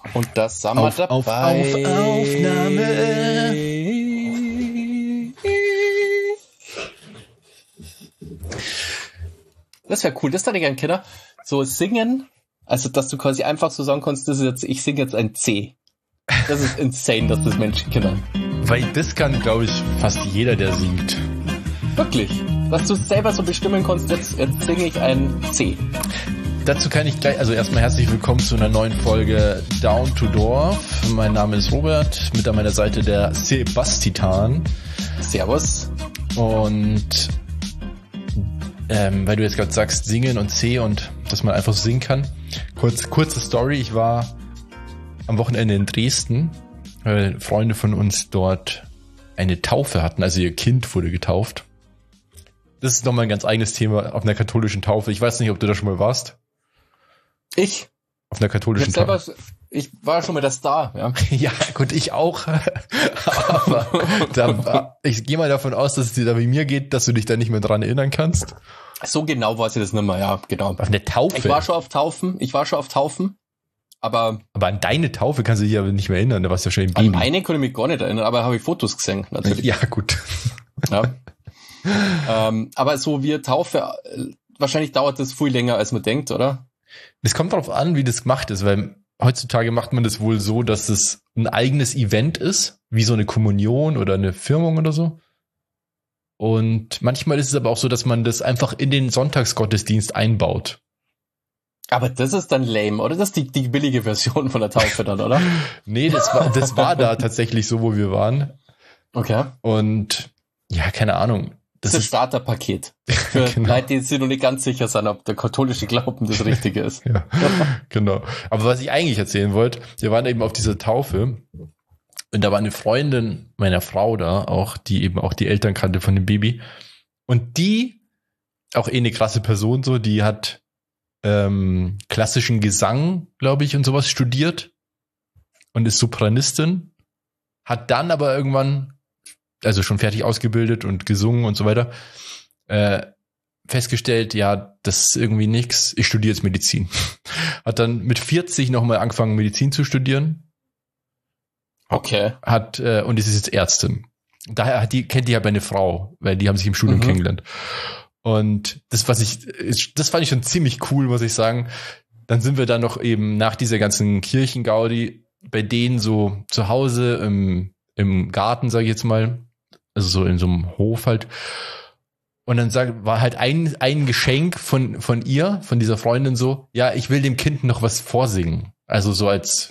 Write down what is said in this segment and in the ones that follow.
Und das sind wir dabei. Auf Aufnahme. Das wäre cool, das hätte ich gern, Kinder. So singen, also dass du quasi einfach so sagen kannst, das ist jetzt, ich singe jetzt ein C. Das ist insane, dass das Menschen können. Weil das kann, glaube ich, fast jeder, der singt. Wirklich. Dass du selber so bestimmen kannst, jetzt singe ich ein C. Dazu kann ich gleich, also erstmal herzlich willkommen zu einer neuen Folge Down to Dorf. Mein Name ist Robert, mit an meiner Seite der Sebastian. Servus. Und weil du jetzt gerade sagst, singen und C und dass man einfach so singen kann. Kurze Story, ich war am Wochenende in Dresden, weil Freunde von uns dort eine Taufe hatten, also ihr Kind wurde getauft. Das ist nochmal ein ganz eigenes Thema auf einer katholischen Taufe. Ich weiß nicht, ob du da schon mal warst. Ich? Auf einer katholischen Taufe. Ich war schon mal der Star, ja. Ja, gut, ich auch. Aber ich gehe mal davon aus, dass es dir da wie mir geht, dass du dich da nicht mehr dran erinnern kannst. So genau weiß ich das nicht mehr, ja, genau. Auf eine Taufe? Ich war schon auf Taufen, aber an deine Taufe kannst du dich aber nicht mehr erinnern, da warst du ja schon im Baby. An meine konnte ich mich gar nicht erinnern, aber habe ich Fotos gesehen, natürlich. Ja, gut. Ja. Aber so wie Taufe, wahrscheinlich dauert das viel länger, als man denkt, oder? Es kommt darauf an, wie das gemacht ist, weil heutzutage macht man das wohl so, dass es ein eigenes Event ist, wie so eine Kommunion oder eine Firmung oder so. Und manchmal ist es aber auch so, dass man das einfach in den Sonntagsgottesdienst einbaut. Aber das ist dann lame, oder? Das ist die billige Version von der Taufe dann, oder? Nee, das war da tatsächlich so, wo wir waren. Okay. Und ja, keine Ahnung. Das ist ein Starterpaket für genau. Leute, die sich noch nicht ganz sicher sind, ob der katholische Glauben das Richtige ist. Ja, genau. Aber was ich eigentlich erzählen wollte, wir waren eben auf dieser Taufe und da war eine Freundin meiner Frau da, auch die eben auch die Eltern kannte von dem Baby. Und die, auch eine krasse Person so, die hat klassischen Gesang, glaube ich, und sowas studiert und ist Sopranistin, hat dann aber irgendwann, also schon fertig ausgebildet und gesungen und so weiter, festgestellt, ja, das ist irgendwie nix, ich studiere jetzt Medizin. Hat dann mit 40 nochmal angefangen, Medizin zu studieren. Okay. Und ist jetzt Ärztin. Daher kennt die ja meine Frau, weil die haben sich im Studium kennengelernt. Und das fand ich schon ziemlich cool, muss ich sagen. Dann sind wir dann noch eben nach dieser ganzen Kirchengaudi bei denen so zu Hause im Garten, sage ich jetzt mal, also so in so einem Hof halt. Und dann war halt ein Geschenk von ihr, von dieser Freundin so, ja, ich will dem Kind noch was vorsingen. Also so als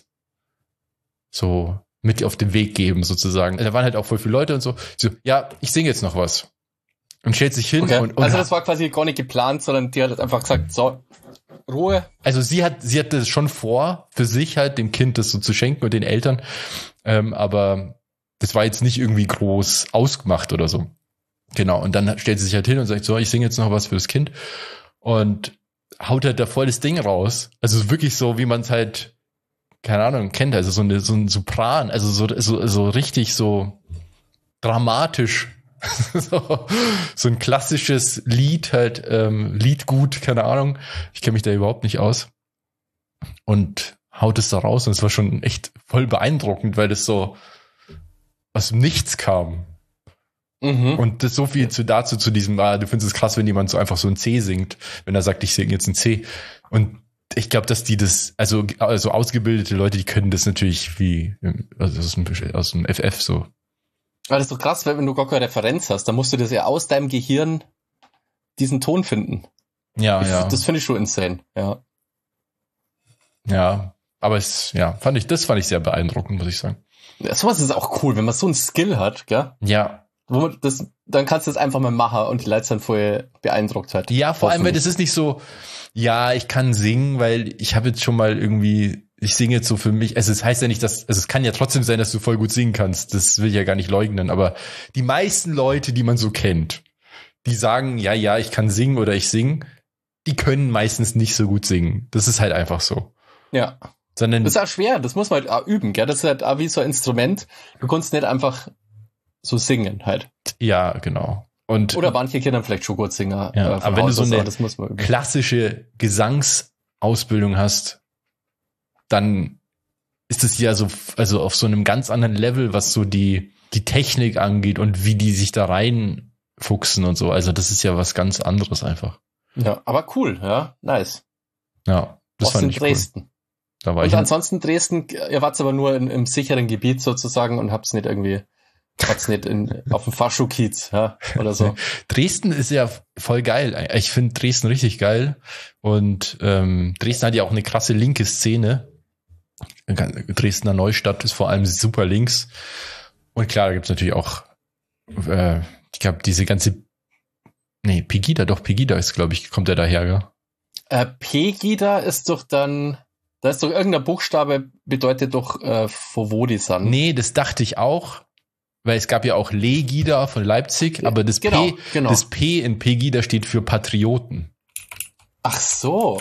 so mit auf den Weg geben sozusagen. Da waren halt auch voll viele Leute und so. So, ja, ich singe jetzt noch was. Und stellt sich hin. Okay. Und also das war quasi gar nicht geplant, sondern die hat einfach gesagt, so, Ruhe. Also sie hatte das schon vor, für sich halt dem Kind das so zu schenken und den Eltern. Aber das war jetzt nicht irgendwie groß ausgemacht oder so. Genau. Und dann stellt sie sich halt hin und sagt, so, ich singe jetzt noch was für das Kind. Und haut halt da voll das Ding raus. Also wirklich so, wie man es halt, keine Ahnung, kennt. Also so ein Sopran. Also so richtig so dramatisch. so ein klassisches Lied, halt Liedgut, keine Ahnung. Ich kenne mich da überhaupt nicht aus. Und haut es da raus und es war schon echt voll beeindruckend, weil das so aus dem Nichts kam. Und das so viel dazu zu diesem, du findest es krass, wenn jemand so einfach so ein C singt, wenn er sagt, ich singe jetzt ein C. Und ich glaube, dass die das, also ausgebildete Leute, die können das natürlich wie aus dem FF so. Aber das ist doch krass, weil wenn du gar keine Referenz hast, dann musst du das ja aus deinem Gehirn diesen Ton finden. Ja. Das finde ich schon insane, ja. Ja, aber fand ich sehr beeindruckend, muss ich sagen. Ja, sowas ist auch cool, wenn man so einen Skill hat, gell? Ja. Dann kannst du das einfach mal machen und die Leute sind vorher beeindruckt hat. Ja, vor allem, weil das ist nicht so, ja, ich kann singen, weil ich habe jetzt schon mal irgendwie, ich singe jetzt so für mich, es heißt ja nicht, es kann ja trotzdem sein, dass du voll gut singen kannst, das will ich ja gar nicht leugnen, aber die meisten Leute, die man so kennt, die sagen, ja, ich kann singen oder ich singe, die können meistens nicht so gut singen. Das ist halt einfach so. Ja. Das ist auch schwer, das muss man halt auch üben, gell? Das ist halt auch wie so ein Instrument, du kannst nicht einfach so singen halt. Ja, genau. Oder manche Kinder vielleicht schon gut singen. Ja, aber wenn du so eine klassische Gesangsausbildung hast, dann ist es ja so, also auf so einem ganz anderen Level, was so die Technik angeht und wie die sich da reinfuchsen und so. Also das ist ja was ganz anderes einfach. Ja, aber cool, ja, nice. Ja, das fand ich Dresden. Cool. Da war und ich ansonsten Dresden, ihr wart aber nur im sicheren Gebiet sozusagen und habt's nicht auf dem Faschuk-Kiez, ja, oder so. Dresden ist ja voll geil. Ich finde Dresden richtig geil. Und Dresden hat ja auch eine krasse linke Szene. Dresdner Neustadt ist vor allem super links. Und klar, da gibt's natürlich auch, ich glaube, diese ganze, Pegida ist, glaube ich, kommt der daher, gell? Pegida ist doch dann, da ist doch irgendein Buchstabe, bedeutet doch, von wo die sind. Nee, das dachte ich auch. Weil es gab ja auch Legida von Leipzig, aber das P in Pegida steht für Patrioten. Ach so.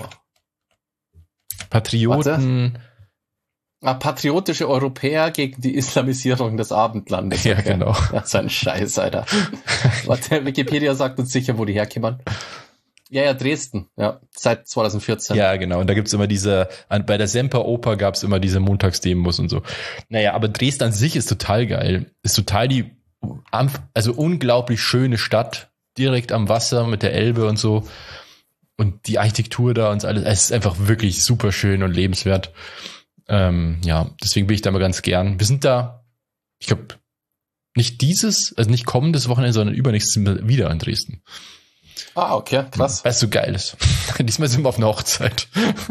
Patrioten. Patriotische Europäer gegen die Islamisierung des Abendlandes. Okay. Ja, genau. Das ist ein Scheiß, Alter. Warte, Wikipedia sagt uns sicher, wo die herkommen. Ja, Dresden. Ja, seit 2014. Ja, genau. Und da gibt's immer bei der Semperoper gab's immer diese Montagsdemos und so. Naja, aber Dresden an sich ist total geil. Ist total also unglaublich schöne Stadt. Direkt am Wasser mit der Elbe und so. Und die Architektur da und alles. Es ist einfach wirklich super schön und lebenswert. Ja, deswegen bin ich da mal ganz gern. Wir sind da, ich glaube, nicht kommendes Wochenende, sondern übernächstes sind wir wieder in Dresden. Ah, okay, krass. Weil es so geil ist. Diesmal sind wir auf einer Hochzeit.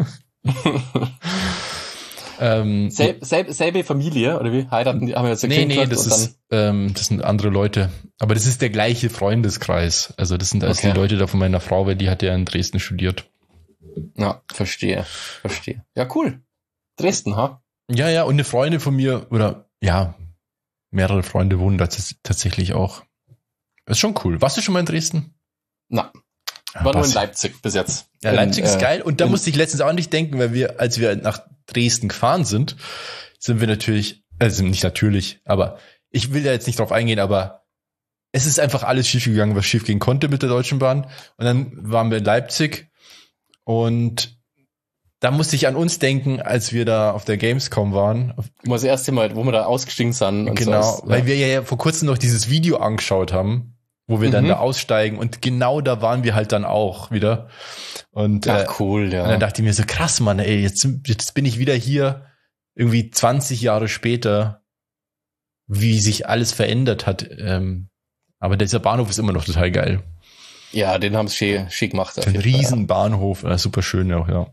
Selbe Familie, oder wie? Heiraten, haben wir jetzt Nee, das sind andere Leute. Aber das ist der gleiche Freundeskreis. Also das sind alles die Leute da von meiner Frau, weil die hat ja in Dresden studiert. Ja, verstehe. Ja, cool. Dresden, ha? Ja, und eine Freundin von mir, oder ja, mehrere Freunde wohnen da tatsächlich auch. Das ist schon cool. Warst du schon mal in Dresden? Na, war nur in Leipzig bis jetzt. Ja, Leipzig ist geil. Und da musste ich letztens auch nicht denken, weil als wir nach Dresden gefahren sind wir natürlich, also nicht natürlich, aber ich will da jetzt nicht drauf eingehen, aber es ist einfach alles schiefgegangen, was schiefgehen konnte mit der Deutschen Bahn. Und dann waren wir in Leipzig und da musste ich an uns denken, als wir da auf der Gamescom waren. Das erste Mal, wo wir da ausgestiegen sind. Und genau, so weil wir ja vor kurzem noch dieses Video angeschaut haben, wo wir dann da aussteigen und genau da waren wir halt dann auch wieder. Und cool, ja. Und dann dachte ich mir so, krass, Mann, ey, jetzt bin ich wieder hier, irgendwie 20 Jahre später, wie sich alles verändert hat. Aber dieser Bahnhof ist immer noch total geil. Ja, den haben sie schön gemacht. Ein riesen Bahnhof, super schön auch, ja.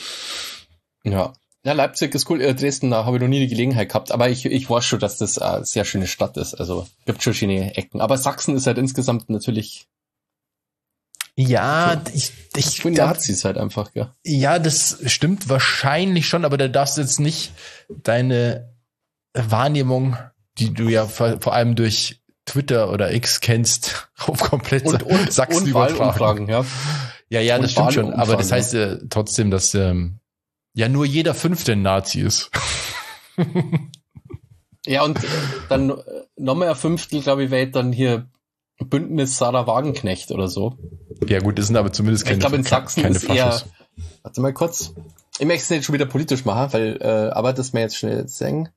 Ja, Leipzig ist cool. Dresden habe ich noch nie die Gelegenheit gehabt, aber ich weiß schon, dass das eine sehr schöne Stadt ist. Also gibt schon schöne Ecken. Aber Sachsen ist halt insgesamt natürlich. Ja, ich finde Nazis halt einfach, ja. Ja, das stimmt wahrscheinlich schon, aber da darfst du jetzt nicht deine Wahrnehmung, die du ja vor allem durch Twitter oder X kennst, auf komplett und Sachsen übertragen. Ja, ja, das stimmt schon. Aber das heißt trotzdem, dass ja nur jeder Fünfte ein Nazi ist. Ja, und dann nochmal ein Fünftel, glaube ich, wählt dann hier Bündnis Sarah Wagenknecht oder so. Ja gut, das sind aber zumindest keine Faschos. Ich glaube, in Sachsen ist Faschos. eher, warte mal kurz, ich möchte es nicht schon wieder politisch machen, weil, aber das mir jetzt schnell sagen.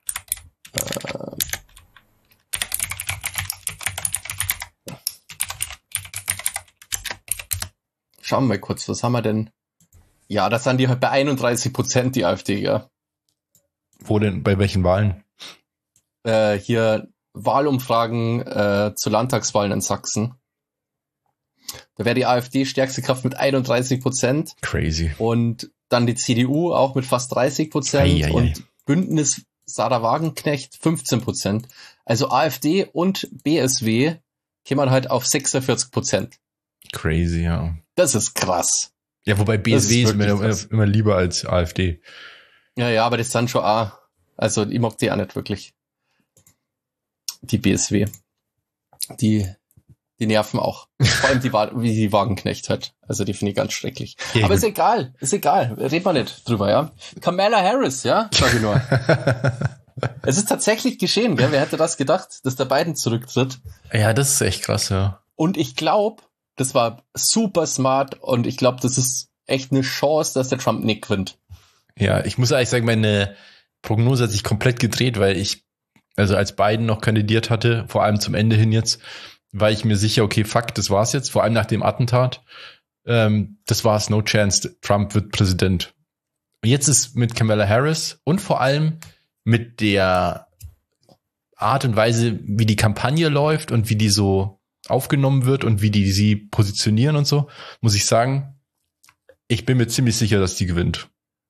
Schauen wir mal kurz, was haben wir denn? Ja, das sind die halt bei 31%, die AfD, ja. Wo denn, bei welchen Wahlen? Hier Wahlumfragen zu Landtagswahlen in Sachsen. Da wäre die AfD stärkste Kraft mit 31%. Crazy. Und dann die CDU auch mit fast 30%. Und Bündnis Sarah Wagenknecht 15%. Also AfD und BSW kämen halt auf 46%. Crazy, ja. Das ist krass. Ja, wobei BSW ist mir immer lieber als AfD. Ja, aber das sind schon auch, also ich mag die auch nicht wirklich. Die BSW. Die nerven auch. Vor allem wie die Wagenknecht halt. Also die finde ich ganz schrecklich. Ja, aber ist egal. Red mal nicht drüber, ja. Kamala Harris, ja, sag ich nur. Es ist tatsächlich geschehen, gell? Wer hätte das gedacht, dass der Biden zurücktritt? Ja, das ist echt krass, ja. Und ich glaube, das war super smart und ich glaube, das ist echt eine Chance, dass der Trump nicht gewinnt. Ja, ich muss eigentlich sagen, Prognose hat sich komplett gedreht, weil also als Biden noch kandidiert hatte, vor allem zum Ende hin jetzt, war ich mir sicher, okay, fuck, das war's jetzt, vor allem nach dem Attentat. Das war's, no chance, Trump wird Präsident. Und jetzt ist mit Kamala Harris und vor allem mit der Art und Weise, wie die Kampagne läuft und wie die so aufgenommen wird und wie die sie positionieren und so, muss ich sagen, ich bin mir ziemlich sicher, dass die gewinnt.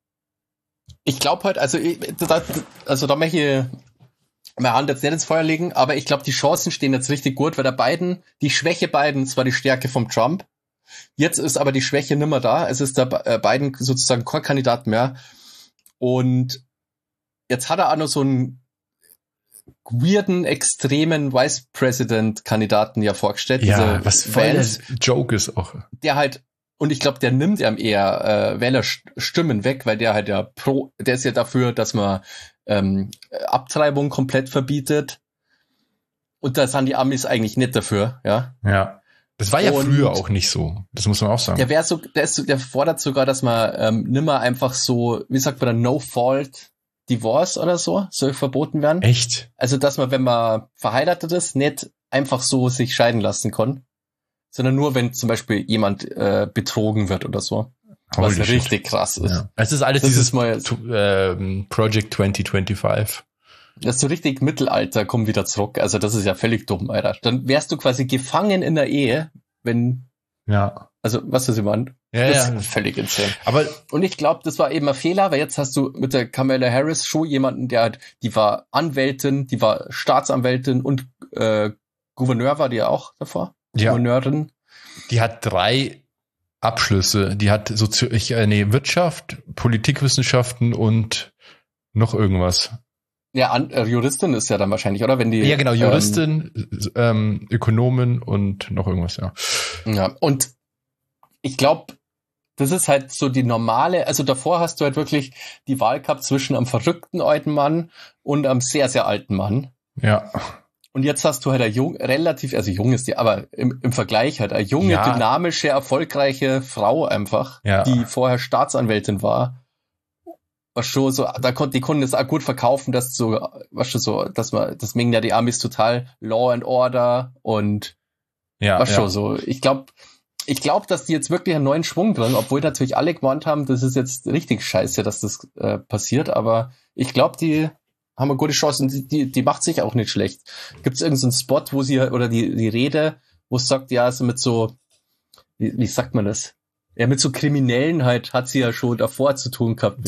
Ich glaube halt, also da möchte ich meine Hand jetzt nicht ins Feuer legen, aber ich glaube, die Chancen stehen jetzt richtig gut, weil der Biden, die Schwäche Bidens war die Stärke vom Trump. Jetzt ist aber die Schwäche nimmer da. Es ist der Biden sozusagen kein Kandidat mehr. Und jetzt hat er auch noch so einen weirden, extremen Vice President-Kandidaten ja vorgestellt. Ja, was voll der Joke ist auch. Der halt, und ich glaube, der nimmt ihm eher Wählerstimmen weg, weil der halt der ist ja dafür, dass man Abtreibung komplett verbietet. Und da sind die Amis eigentlich nicht dafür, ja. Ja. Das war ja früher auch nicht so. Das muss man auch sagen. Der fordert sogar, dass man nimmer einfach so, wie sagt man da, No-Fault Divorce oder so, soll verboten werden. Echt? Also, dass man, wenn man verheiratet ist, nicht einfach so sich scheiden lassen kann, sondern nur, wenn zum Beispiel jemand betrogen wird oder so. Was richtig krass ist. Ja. Es ist alles dieses Project 2025. Das ist so richtig Mittelalter, komm wieder zurück. Also das ist ja völlig dumm, Alter. Dann wärst du quasi gefangen in der Ehe, wenn... Ja. Also, was ist jemand? Ja, das ist völlig insane. Aber und ich glaube, das war eben ein Fehler, weil jetzt hast du mit der Kamala Harris schon jemanden, die war Anwältin, die war Staatsanwältin und Gouverneur war die ja auch davor. Ja. Gouverneurin. Die hat 3 Abschlüsse. Die hat Wirtschaft, Politikwissenschaften und noch irgendwas. Ja, Juristin ist ja dann wahrscheinlich, oder? Wenn die, ja, genau, Juristin, Ökonomin und noch irgendwas, ja. Ja, und ich glaube, das ist halt so die normale, also davor hast du halt wirklich die Wahl gehabt zwischen einem verrückten alten Mann und einem sehr, sehr alten Mann. Ja. Und jetzt hast du halt eine jung ist die, aber im Vergleich halt eine junge, dynamische, erfolgreiche Frau einfach, die vorher Staatsanwältin war. Was schon so, die konnten es auch gut verkaufen, dass so, was schon so, dass man, das mengen ja die Amis total Law and Order und schon so. Ich glaube, dass die jetzt wirklich einen neuen Schwung drin, obwohl natürlich alle gemeint haben, das ist jetzt richtig scheiße, dass das passiert, aber ich glaube, die haben eine gute Chance und die macht sich auch nicht schlecht. Gibt es irgendeinen Spot, wo sie, oder die Rede, wo es sagt, ja, also mit so, wie sagt man das? Ja, mit so Kriminellen halt hat sie ja schon davor zu tun gehabt.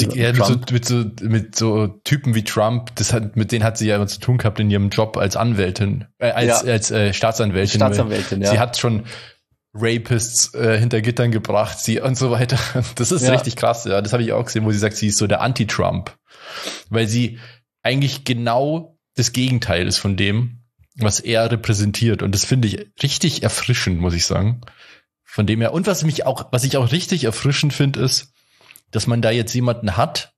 Mit so Typen wie Trump, mit denen hat sie ja immer zu tun gehabt in ihrem Job als Anwältin, als Staatsanwältin. Staatsanwältin, ja. Sie hat schon Rapists hinter Gittern gebracht, sie und so weiter. Das ist richtig krass, ja. Das habe ich auch gesehen, wo sie sagt, sie ist so der Anti-Trump. Weil sie eigentlich genau das Gegenteil ist von dem, was er repräsentiert. Und das finde ich richtig erfrischend, muss ich sagen. Von dem her. Und was ich auch richtig erfrischend finde, ist, dass man da jetzt jemanden hat,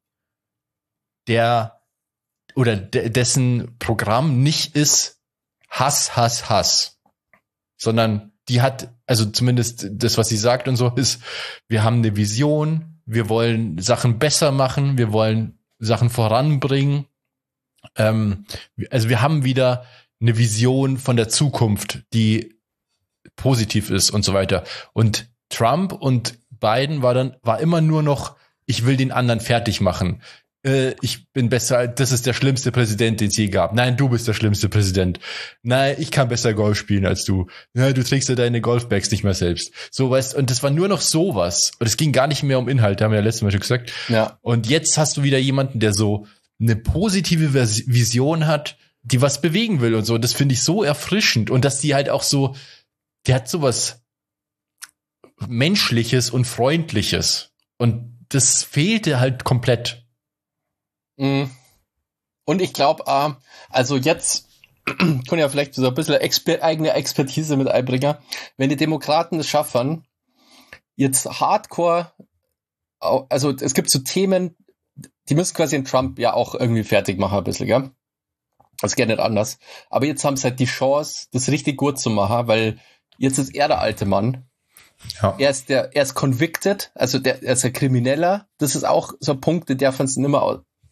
dessen Programm nicht ist Hass, Hass, Hass, sondern die hat, also zumindest das, was sie sagt und so, ist, wir haben eine Vision, wir wollen Sachen besser machen, wir wollen Sachen voranbringen. Also wir haben wieder eine Vision von der Zukunft, die positiv ist und so weiter. Und Trump und Biden war immer nur noch, ich will den anderen fertig machen. Ich bin besser, das ist der schlimmste Präsident, den es je gab. Nein, du bist der schlimmste Präsident. Nein, ich kann besser Golf spielen als du. Nein, du trägst ja deine Golfbags nicht mehr selbst. So, weißt, und das war nur noch sowas. Und es ging gar nicht mehr um Inhalt, haben wir ja letztes Mal schon gesagt. Ja. Und jetzt hast du wieder jemanden, der so eine positive Vision hat, die was bewegen will und so. Das finde ich so erfrischend. Und dass die halt auch so, die hat sowas Menschliches und Freundliches. Und das fehlte halt komplett. Und ich glaube, also jetzt können ja vielleicht so ein bisschen eigene Expertise mit einbringen. Wenn die Demokraten es schaffen, jetzt hardcore, also es gibt so Themen, die müssen quasi den Trump ja auch irgendwie fertig machen ein bisschen, gell? Das geht nicht anders. Aber jetzt haben sie halt die Chance, das richtig gut zu machen, weil jetzt ist er der alte Mann. Ja. Er ist convicted, also er ist ein Krimineller. Das ist auch so ein Punkt, der darf uns nicht mehr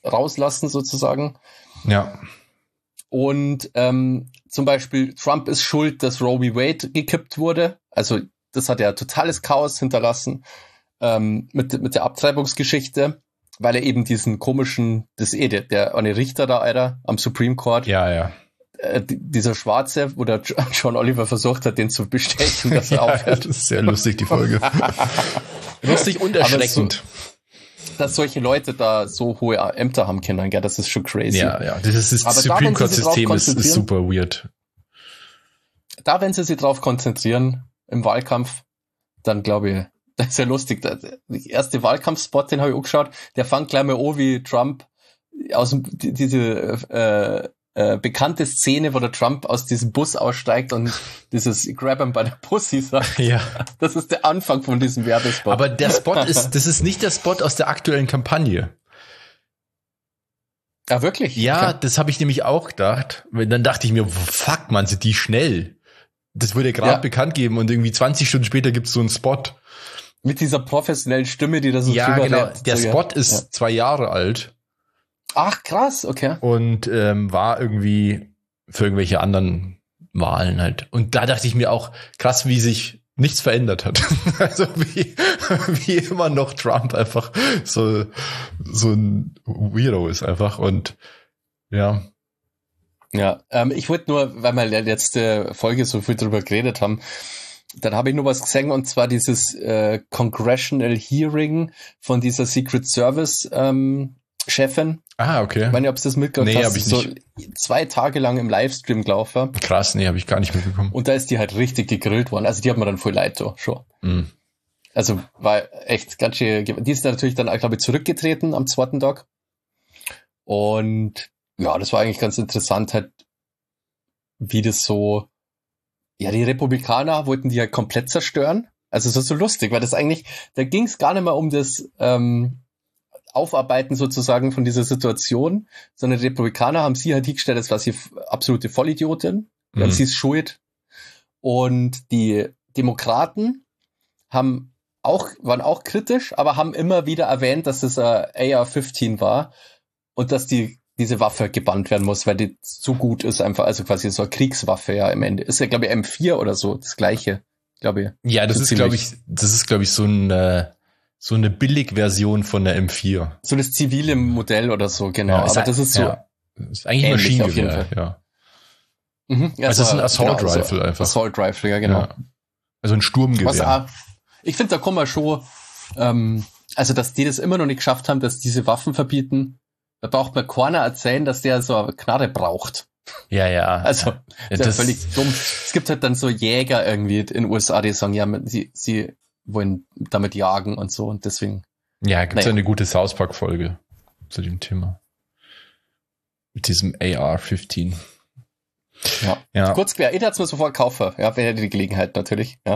rauslassen sozusagen. Ja. Und zum Beispiel Trump ist schuld, dass Roe v. Wade gekippt wurde. Also das hat ja totales Chaos hinterlassen mit der Abtreibungsgeschichte, weil er eben diesen komischen, der eine Richter da, Alter, am Supreme Court. Ja. Dieser Schwarze, wo der John Oliver versucht hat, den zu bestechen, dass er aufhört. Das ist sehr lustig, die Folge. Lustig und erschreckend. Dass solche Leute da so hohe Ämter haben können, gell, das ist schon crazy. Ja, das Supreme Court-System ist super weird. Da, wenn sie sich drauf konzentrieren im Wahlkampf, dann glaube ich, das ist ja lustig. Der erste Wahlkampfspot, den habe ich angeschaut, der fängt gleich mal an, wie Trump diese bekannte Szene, wo der Trump aus diesem Bus aussteigt und dieses Grab him by the Pussy sagt. Ja. Das ist der Anfang von diesem Werbespot. Aber der Spot das ist nicht der Spot aus der aktuellen Kampagne. Ja, wirklich? Ja, okay. Das habe ich nämlich auch gedacht. Dann dachte ich mir, fuck, man, sind die schnell. Das wurde gerade bekannt geben und irgendwie 20 Stunden später gibt's so einen Spot. Mit dieser professionellen Stimme, die da so drüber genau. rappt. Der Spot ist 2 Jahre alt. Ach, krass, okay. Und war irgendwie für irgendwelche anderen Wahlen halt. Und da dachte ich mir auch, krass, wie sich nichts verändert hat. Also wie immer noch Trump einfach so ein Weirdo ist einfach. Und ja. Ja, ich wollte nur, weil wir in der letzten Folge so viel drüber geredet haben, dann habe ich nur was gesehen, und zwar dieses Congressional Hearing von dieser Secret Service Chefin. Ah, okay. Ich weiß nicht, ob du das mitgekriegt hast. Hab ich so nicht. 2 Tage lang im Livestream gelaufen. Krass, habe ich gar nicht mitbekommen. Und da ist die halt richtig gegrillt worden. Also die hat mir dann voll leid, schon. Mm. Also war echt ganz schön. Die ist natürlich dann, glaube ich, zurückgetreten am 2. Tag. Und ja, das war eigentlich ganz interessant, halt, wie das so, ja, die Republikaner wollten die halt komplett zerstören. Also das ist so lustig, weil das eigentlich, da ging es gar nicht mehr um das Aufarbeiten sozusagen von dieser Situation, sondern die Republikaner haben sie halt hingestellt, als war sie absolute Vollidiotin. Ja, sie ist schuld. Und die Demokraten waren auch kritisch, aber haben immer wieder erwähnt, dass es AR-15 war und dass diese Waffe gebannt werden muss, weil die zu gut ist einfach, also quasi so eine Kriegswaffe ja im Ende. Ist ja, glaube ich, M4 oder so, das Gleiche, glaube ich. Ja, das ist, glaube ich, so eine Billigversion von der M4. So das zivile Modell oder so, genau. Ja, aber das ist so. Ja. Das ist eigentlich ein Maschinengewehr, ja. Mhm. Ja, also das ist ein Assault Rifle einfach. Assault Rifle, ja, genau. Ja. Also ein Sturmgewehr. Ich finde, da kommen wir schon, also dass die das immer noch nicht geschafft haben, dass diese Waffen verbieten. Da braucht mir keiner erzählen, dass der so eine Knarre braucht. Ja. Also, das ist ja völlig dumm. Es gibt halt dann so Jäger irgendwie in den USA, die sagen, ja, sie wollen damit jagen und so, und deswegen. Ja, gibt's eine gute South Park Folge zu dem Thema. Mit diesem AR-15. Ja. Kurz quer, ich hätte es mir sofort kaufen. Ja, wäre die Gelegenheit natürlich. Ja.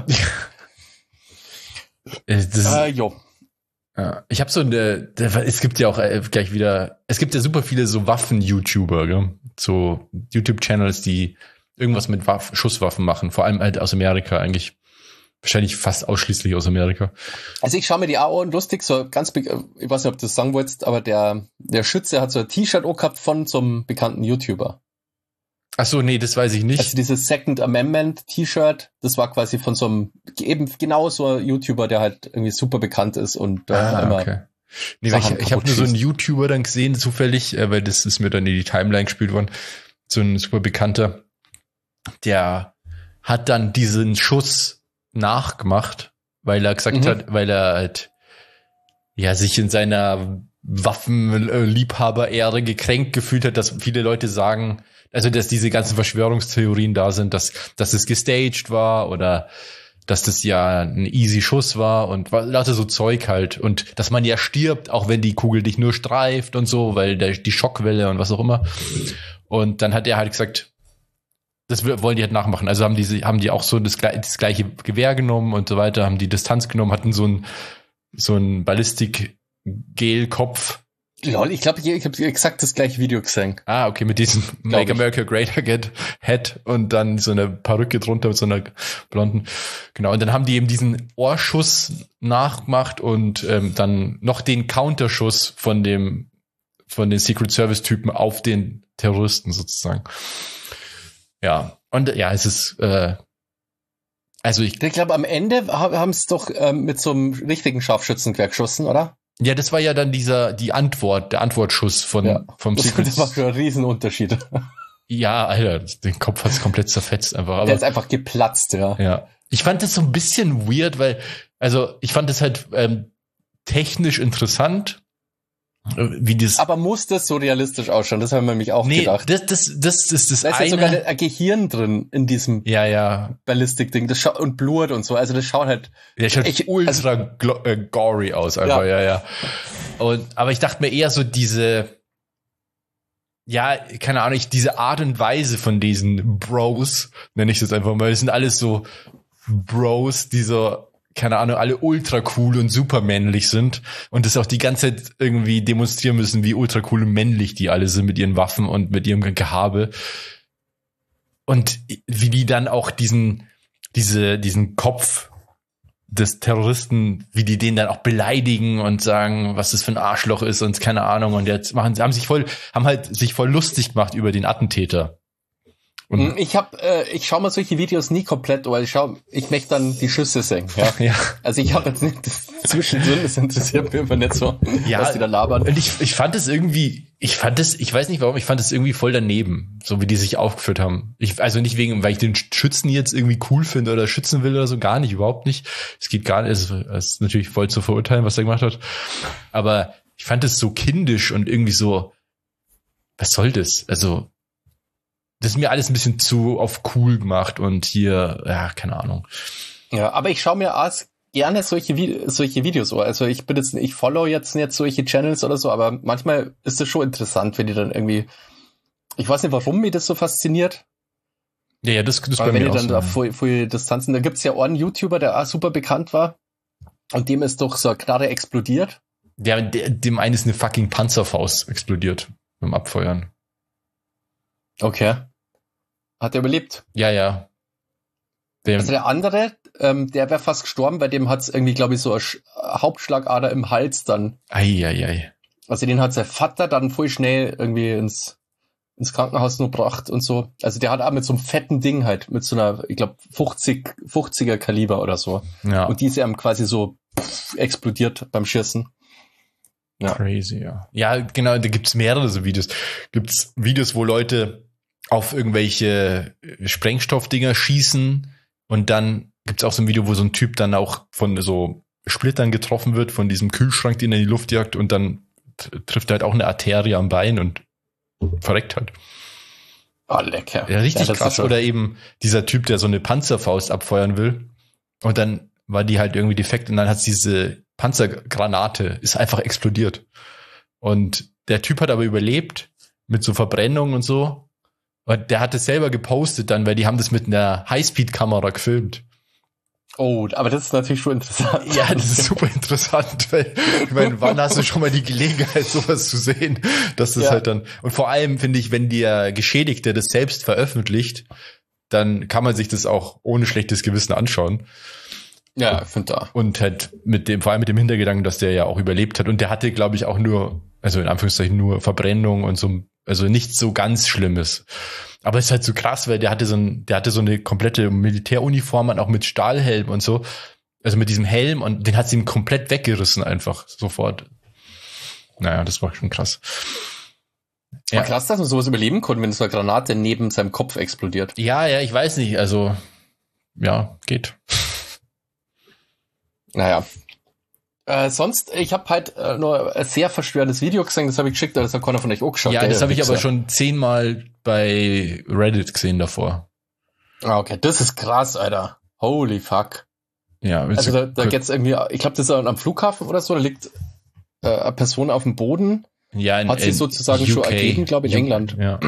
Jo. Ja. Ich habe es gibt ja auch gleich wieder, es gibt ja super viele so Waffen-YouTuber, gell? So YouTube-Channels, die irgendwas mit Schusswaffen machen, vor allem halt aus Amerika eigentlich. Wahrscheinlich fast ausschließlich aus Amerika. Also ich schaue mir die auch an, lustig, so ganz, ich weiß nicht, ob du das sagen wolltest, aber der Schütze hat so ein T-Shirt auch gehabt von so einem bekannten YouTuber. Ach so, nee, das weiß ich nicht. Also dieses Second Amendment T-Shirt, das war quasi von so einem, eben genau so ein YouTuber, der halt irgendwie super bekannt ist und immer. Okay. Nee, ich habe nur so einen YouTuber dann gesehen, zufällig, weil das ist mir dann in die Timeline gespielt worden. So ein super bekannter, der hat dann diesen Schuss nachgemacht, weil er gesagt hat, weil er halt sich in seiner Waffenliebhaber-Ehre gekränkt gefühlt hat, dass viele Leute sagen, also dass diese ganzen Verschwörungstheorien da sind, dass es gestaged war oder dass das ja ein easy Schuss war und lauter so Zeug halt und dass man ja stirbt, auch wenn die Kugel dich nur streift und so, weil die Schockwelle und was auch immer. Und dann hat er halt gesagt, das wollen die halt nachmachen. Also haben die auch so das gleiche Gewehr genommen und so weiter, haben die Distanz genommen, hatten so ein Ballistik-Gel-Kopf. Lol, ich glaube, ich habe exakt das gleiche Video gesehen. Ah, okay, mit diesem Make America Great Again Head und dann so eine Perücke drunter mit so einer blonden. Genau, und dann haben die eben diesen Ohrschuss nachgemacht und dann noch den Counterschuss von dem von den Secret Service Typen auf den Terroristen sozusagen. Ja, und ja, es ist, also ich glaube, am Ende haben es doch mit so einem richtigen Scharfschützengewehr geschossen, oder? Ja, das war ja dann der Antwortschuss vom Secret. Das war schon ein Riesenunterschied. Ja, Alter, den Kopf hat's komplett zerfetzt einfach. Aber der ist einfach geplatzt, ja. Ja. Ich fand das so ein bisschen weird, weil, also ich fand das halt technisch interessant, wie das. Aber muss das so realistisch ausschauen? Das haben wir nämlich auch gedacht. Das ist das da ist eine. ja sogar ein Gehirn drin in diesem Ballistic-Ding. Das schaut und Blut und so. Also das schaut halt. Der schaut echt, ultra gory aus, einfach, ja. Aber ich dachte mir eher so diese Art und Weise von diesen Bros, nenne ich das einfach mal, das sind alles so Bros, die so, keine Ahnung, alle ultra cool und super männlich sind und das auch die ganze Zeit irgendwie demonstrieren müssen, wie ultra cool und männlich die alle sind mit ihren Waffen und mit ihrem Gehabe. Und wie die dann auch diesen Kopf des Terroristen, wie die den dann auch beleidigen und sagen, was das für ein Arschloch ist und keine Ahnung. Und jetzt haben sich voll lustig gemacht über den Attentäter. Und ich schaue mal solche Videos nie komplett, weil ich möchte dann die Schüsse sehen. Ja. Also ich habe jetzt nicht das zwischendrin, das interessiert mich immer nicht so, was die da labern. Und ich fand es irgendwie, ich weiß nicht warum, ich fand es irgendwie voll daneben, so wie die sich aufgeführt haben. Also nicht weil ich den Schützen jetzt irgendwie cool finde oder schützen will oder so, gar nicht, überhaupt nicht. Es geht gar nicht, es ist natürlich voll zu verurteilen, was er gemacht hat. Aber ich fand es so kindisch und irgendwie so, was soll das? Also, das ist mir alles ein bisschen zu auf cool gemacht und hier, ja, keine Ahnung. Ja, aber ich schaue mir gerne solche Videos an. Also ich follow jetzt nicht solche Channels oder so, aber manchmal ist es schon interessant, wenn die dann irgendwie, ich weiß nicht, warum mich das so fasziniert. Ja, das bei aber wenn mir die dann so, da voll Distanzen, da gibt's ja einen YouTuber, der auch super bekannt war und dem ist doch so eine Knarre explodiert. Dem einen ist eine fucking Panzerfaust explodiert beim Abfeuern. Okay. Hat er überlebt? Ja. Also der andere, der wäre fast gestorben, bei dem hat's irgendwie, glaube ich, so eine Hauptschlagader im Hals dann. Ei. Also den hat sein Vater dann voll schnell irgendwie ins Krankenhaus nur gebracht und so. Also der hat auch mit so einem fetten Ding halt, mit so einer, ich glaube, 50er Kaliber oder so. Ja. Und die ist ihm quasi so explodiert beim Schießen. Ja. Crazy, ja. Ja, genau, da gibt's mehrere so Videos. Gibt's Videos, wo Leute auf irgendwelche Sprengstoffdinger schießen und dann gibt's auch so ein Video, wo so ein Typ dann auch von so Splittern getroffen wird, von diesem Kühlschrank, den er in die Luft jagt und dann trifft er halt auch eine Arterie am Bein und verreckt halt. Oh, lecker. Ja, richtig krass. Oder eben dieser Typ, der so eine Panzerfaust abfeuern will und dann war die halt irgendwie defekt und dann hat diese Panzergranate ist einfach explodiert. Und der Typ hat aber überlebt mit so Verbrennungen und so. Und der hat es selber gepostet dann, weil die haben das mit einer Highspeed-Kamera gefilmt. Oh, aber das ist natürlich schon interessant. Ja, das ist super interessant, weil, ich meine, wann hast du schon mal die Gelegenheit, sowas zu sehen? Dass das halt dann, und vor allem finde ich, wenn der Geschädigte das selbst veröffentlicht, dann kann man sich das auch ohne schlechtes Gewissen anschauen. Ja, ich finde da. Und halt vor allem mit dem Hintergedanken, dass der ja auch überlebt hat. Und der hatte, glaube ich, auch nur, also in Anführungszeichen nur Verbrennung und so, also nichts so ganz Schlimmes. Aber es ist halt so krass, weil der hatte so eine komplette Militäruniform und auch mit Stahlhelm und so. Also mit diesem Helm und den hat sie ihm komplett weggerissen einfach sofort. Naja, das war schon krass. Ja. Krass, dass man sowas überleben konnte, wenn so eine Granate neben seinem Kopf explodiert. Ja, ich weiß nicht, also ja, geht. Naja. Sonst, ich habe halt nur ein sehr verstörendes Video gesehen, das habe ich geschickt, das hat keiner von euch auch geschaut. Ja, das habe ich aber schon 10-mal bei Reddit gesehen davor. Ah, okay, das ist krass, Alter. Holy fuck. Ja, also da geht's irgendwie, ich glaube, das ist am Flughafen oder so, da liegt eine Person auf dem Boden, ja, hat sich sozusagen UK, schon ergeben, glaube ich, in England. Ja.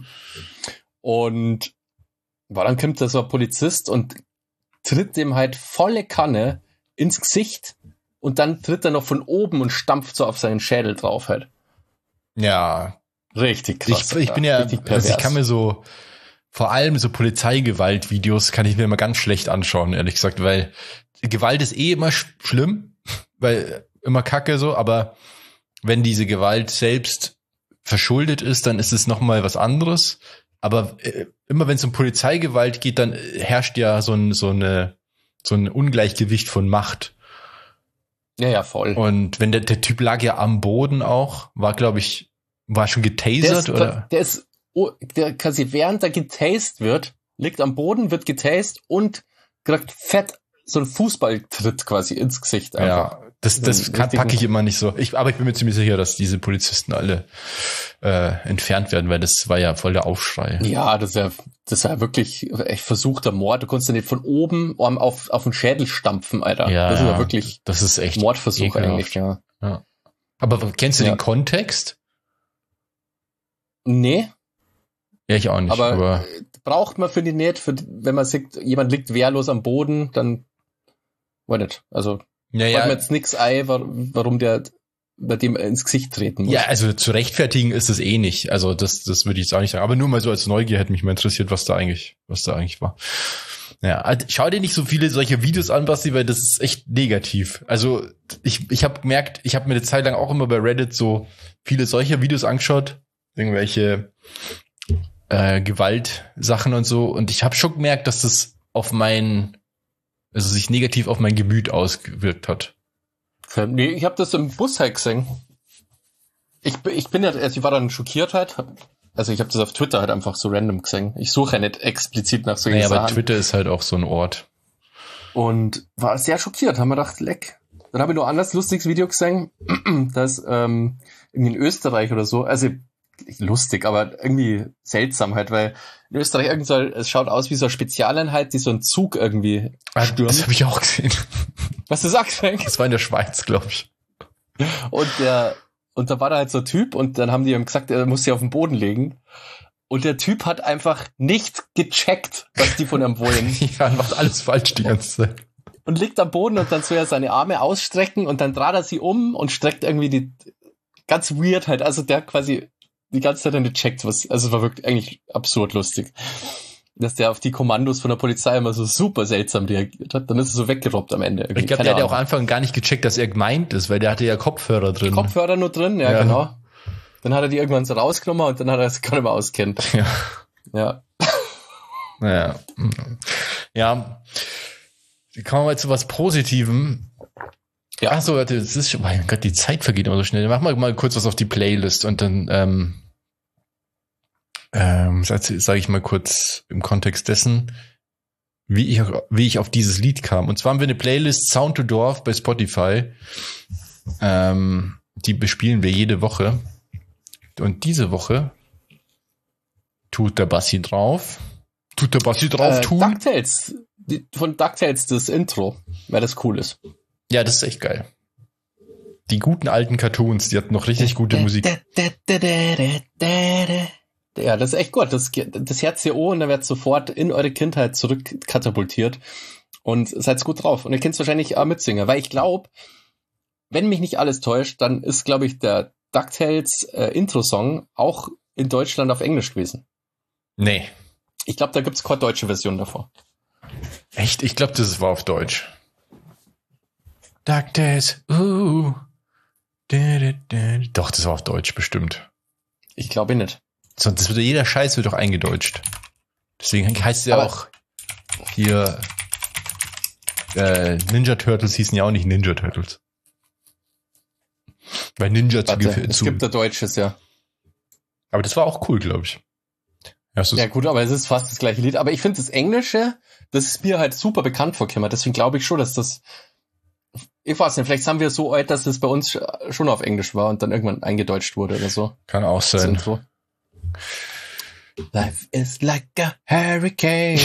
Und dann kommt da so ein Polizist und tritt dem halt volle Kanne ins Gesicht. Und dann tritt er noch von oben und stampft so auf seinen Schädel drauf halt. Ja. Richtig krass. Ich bin ja, also ich kann mir so, vor allem so Polizeigewalt-Videos kann ich mir immer ganz schlecht anschauen, ehrlich gesagt, weil Gewalt ist immer schlimm, weil immer kacke so, aber wenn diese Gewalt selbst verschuldet ist, dann ist es nochmal was anderes. Aber immer wenn es um Polizeigewalt geht, dann herrscht ja so ein Ungleichgewicht von Macht. Ja, voll. Und wenn der Typ lag ja am Boden auch, war schon getasert, oder? Der quasi während er getased wird, liegt am Boden, wird getased und kriegt fett so ein Fußballtritt quasi ins Gesicht einfach. Ja, das packe ich immer nicht so. Aber ich bin mir ziemlich sicher, dass diese Polizisten alle entfernt werden, weil das war ja voll der Aufschrei. Ja, das ist ja wirklich echt versuchter Mord. Du konntest ja nicht von oben auf den Schädel stampfen, Alter. Ja, das ist ja wirklich das ist echt Mordversuch ekelhaft. eigentlich, ja. Aber kennst du den Kontext? Nee. Ja, ich auch nicht. Aber braucht man, finde ich nicht, wenn man sieht, jemand liegt wehrlos am Boden, dann weiß nicht. Also fällt mir jetzt nix ein, warum der bei dem ins Gesicht treten muss. Ja, also zu rechtfertigen ist es eh nicht. Also das würde ich jetzt auch nicht sagen. Aber nur mal so als Neugier hätte mich mal interessiert, was da eigentlich war. Ja, schau dir nicht so viele solche Videos an, Basti, weil das ist echt negativ. Also ich habe gemerkt, ich habe mir eine Zeit lang auch immer bei Reddit so viele solcher Videos angeschaut, irgendwelche Gewaltsachen und so. Und ich habe schon gemerkt, dass das sich negativ auf mein Gemüt ausgewirkt hat. Nee, ich habe das im Bus halt gesehen. Ich war dann schockiert halt. Also ich habe das auf Twitter halt einfach so random gesehen. Ich suche ja nicht explizit nach solchen Sachen. Aber Twitter ist halt auch so ein Ort. Und war sehr schockiert, haben wir gedacht, leck. Dann habe ich noch ein anderes lustiges Video gesehen, das irgendwie in Österreich oder so, also lustig, aber irgendwie seltsam halt, weil in Österreich es schaut aus wie so eine Spezialeinheit, die so einen Zug irgendwie stürmt. Das habe ich auch gesehen. Was du sagst, Frank? Das war in der Schweiz, glaube ich. Und da war da halt so ein Typ und dann haben die ihm gesagt, er muss sich auf den Boden legen. Und der Typ hat einfach nicht gecheckt, was die von ihm wollen. Ja, macht alles falsch die ganze Zeit. Und liegt am Boden und dann soll er seine Arme ausstrecken und dann dreht er sie um und streckt irgendwie die ganz weird halt. Also der quasi die ganze Zeit nicht checkt, also war wirklich eigentlich absurd lustig. Dass der auf die Kommandos von der Polizei immer so super seltsam reagiert hat. Dann ist er so weggerobbt am Ende. Ich glaube, der hat ja auch am Anfang gar nicht gecheckt, dass er gemeint ist, weil der hatte ja Kopfhörer drin. Kopfhörer nur drin, ja, genau. Dann hat er die irgendwann so rausgenommen und dann hat er es gar nicht mehr auskennt. Ja. Naja. Ja. Kommen wir mal zu was Positivem. Ja. Ach so, das ist schon, mein Gott, die Zeit vergeht immer so schnell. Mach mal kurz was auf die Playlist und dann sage ich mal kurz im Kontext dessen, wie ich auf dieses Lied kam. Und zwar haben wir eine Playlist Sound to Dorf bei Spotify. Die bespielen wir jede Woche. Und diese Woche tut der Bassi drauf. DuckTales. Von DuckTales das Intro, weil das cool ist. Ja, das ist echt geil. Die guten alten Cartoons, die hatten noch richtig gute Musik. Ja, das ist echt gut. Das Herz hier oben, da wird sofort in eure Kindheit zurückkatapultiert. Und seid gut drauf. Und ihr könnt es wahrscheinlich auch mitsingen. Weil ich glaube, wenn mich nicht alles täuscht, dann ist, glaube ich, der DuckTales Intro-Song auch in Deutschland auf Englisch gewesen. Nee. Ich glaube, da gibt's keine deutsche Version davon. Echt? Ich glaube, das war auf Deutsch. DuckTales, Doch, das war auf Deutsch bestimmt. Ich glaube nicht. Sonst wird jeder Scheiß wird doch eingedeutscht. Deswegen heißt es ja auch hier Ninja Turtles hießen ja auch nicht Ninja Turtles. Weil Ninja es gibt da Deutsches, ja. Aber das war auch cool, glaube ich. Ja gut, aber es ist fast das gleiche Lied. Aber ich finde das Englische, das ist mir halt super bekannt vorgekommen. Deswegen glaube ich schon, dass das, ich weiß nicht, vielleicht haben wir so alt, dass es bei uns schon auf Englisch war und dann irgendwann eingedeutscht wurde oder so. Kann auch sein. Life is like a hurricane.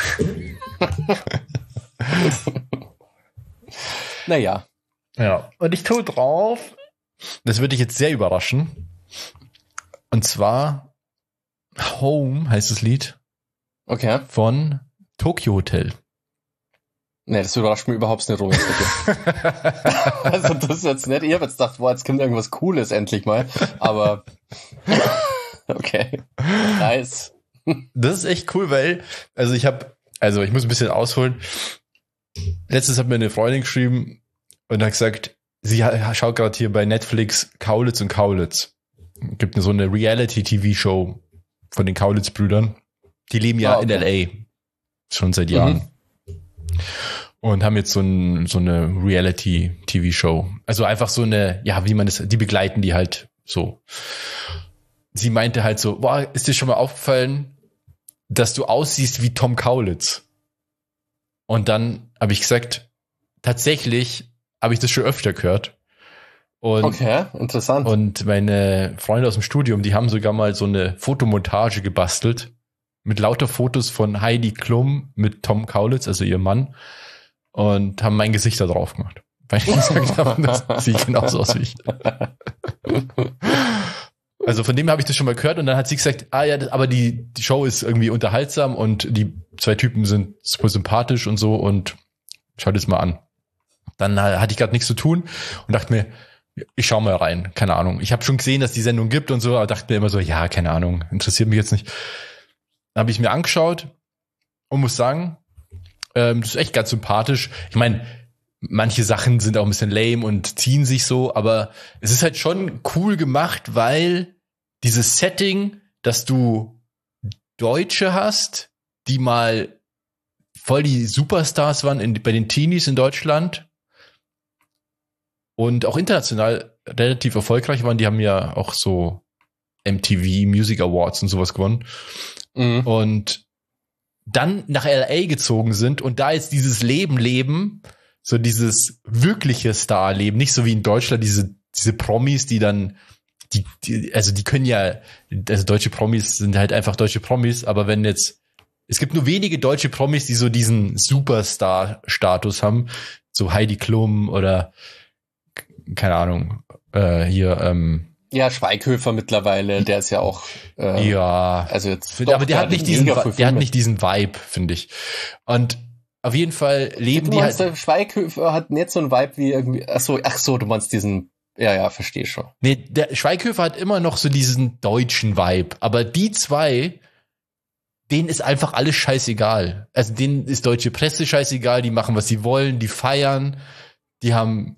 Naja. Ja. Und ich tue drauf. Das würde dich jetzt sehr überraschen. Und zwar Home heißt das Lied. Okay. Von Tokyo Hotel. Nee, das überrascht mich überhaupt nicht, Robert. Also das ist jetzt nicht. Ich habe jetzt gedacht, jetzt kommt irgendwas Cooles endlich mal. Aber okay. Nice. Das ist echt cool, weil ich muss ein bisschen ausholen. Letztens hat mir eine Freundin geschrieben und hat gesagt, sie schaut gerade hier bei Netflix Kaulitz und Kaulitz. gibt so eine Reality-TV-Show von den Kaulitz-Brüdern. Die leben ja in L.A. schon seit Jahren. Und haben jetzt so eine Reality-TV-Show. Also einfach so eine, ja, wie man das, die begleiten die halt so. Sie meinte halt so, boah, ist dir schon mal aufgefallen, dass du aussiehst wie Tom Kaulitz? Und dann habe ich gesagt, tatsächlich habe ich das schon öfter gehört. Und, okay, interessant. Und meine Freunde aus dem Studium, die haben sogar mal so eine Fotomontage gebastelt mit lauter Fotos von Heidi Klum mit Tom Kaulitz, also ihr Mann, und haben mein Gesicht da drauf gemacht. Weil ich gesagt habe, das sieht genauso aus wie ich. Also von dem habe ich das schon mal gehört und dann hat sie gesagt, aber die Show ist irgendwie unterhaltsam und die zwei Typen sind super sympathisch und so und schau das mal an. Dann hatte ich gerade nichts zu tun und dachte mir, ich schau mal rein, keine Ahnung. Ich habe schon gesehen, dass die Sendung gibt und so, aber dachte mir immer so, ja, keine Ahnung, interessiert mich jetzt nicht. Dann habe ich mir angeschaut und muss sagen, das ist echt ganz sympathisch. Ich meine, manche Sachen sind auch ein bisschen lame und ziehen sich so, aber es ist halt schon cool gemacht, weil dieses Setting, dass du Deutsche hast, die mal voll die Superstars waren bei den Teenies in Deutschland und auch international relativ erfolgreich waren, die haben ja auch so MTV Music Awards und sowas gewonnen. Und dann nach LA gezogen sind und da jetzt dieses Leben leben, so dieses wirkliche Star-Leben, nicht so wie in Deutschland diese Promis, die dann, also die können ja, also deutsche Promis sind halt einfach deutsche Promis, aber wenn jetzt, es gibt nur wenige deutsche Promis, die so diesen Superstar-Status haben, so Heidi Klum oder, keine Ahnung, ja, Schweighöfer mittlerweile, der ist ja auch ja, also jetzt doch, aber der hat nicht diesen Vibe, finde ich. Und auf jeden Fall leben die halt. Der Schweighöfer hat nicht so einen Vibe wie irgendwie. Ach so, du meinst diesen. Ja, verstehe schon. Nee, der Schweighöfer hat immer noch so diesen deutschen Vibe, aber die zwei, denen ist einfach alles scheißegal. Also denen ist deutsche Presse scheißegal, die machen, was sie wollen, die feiern, die haben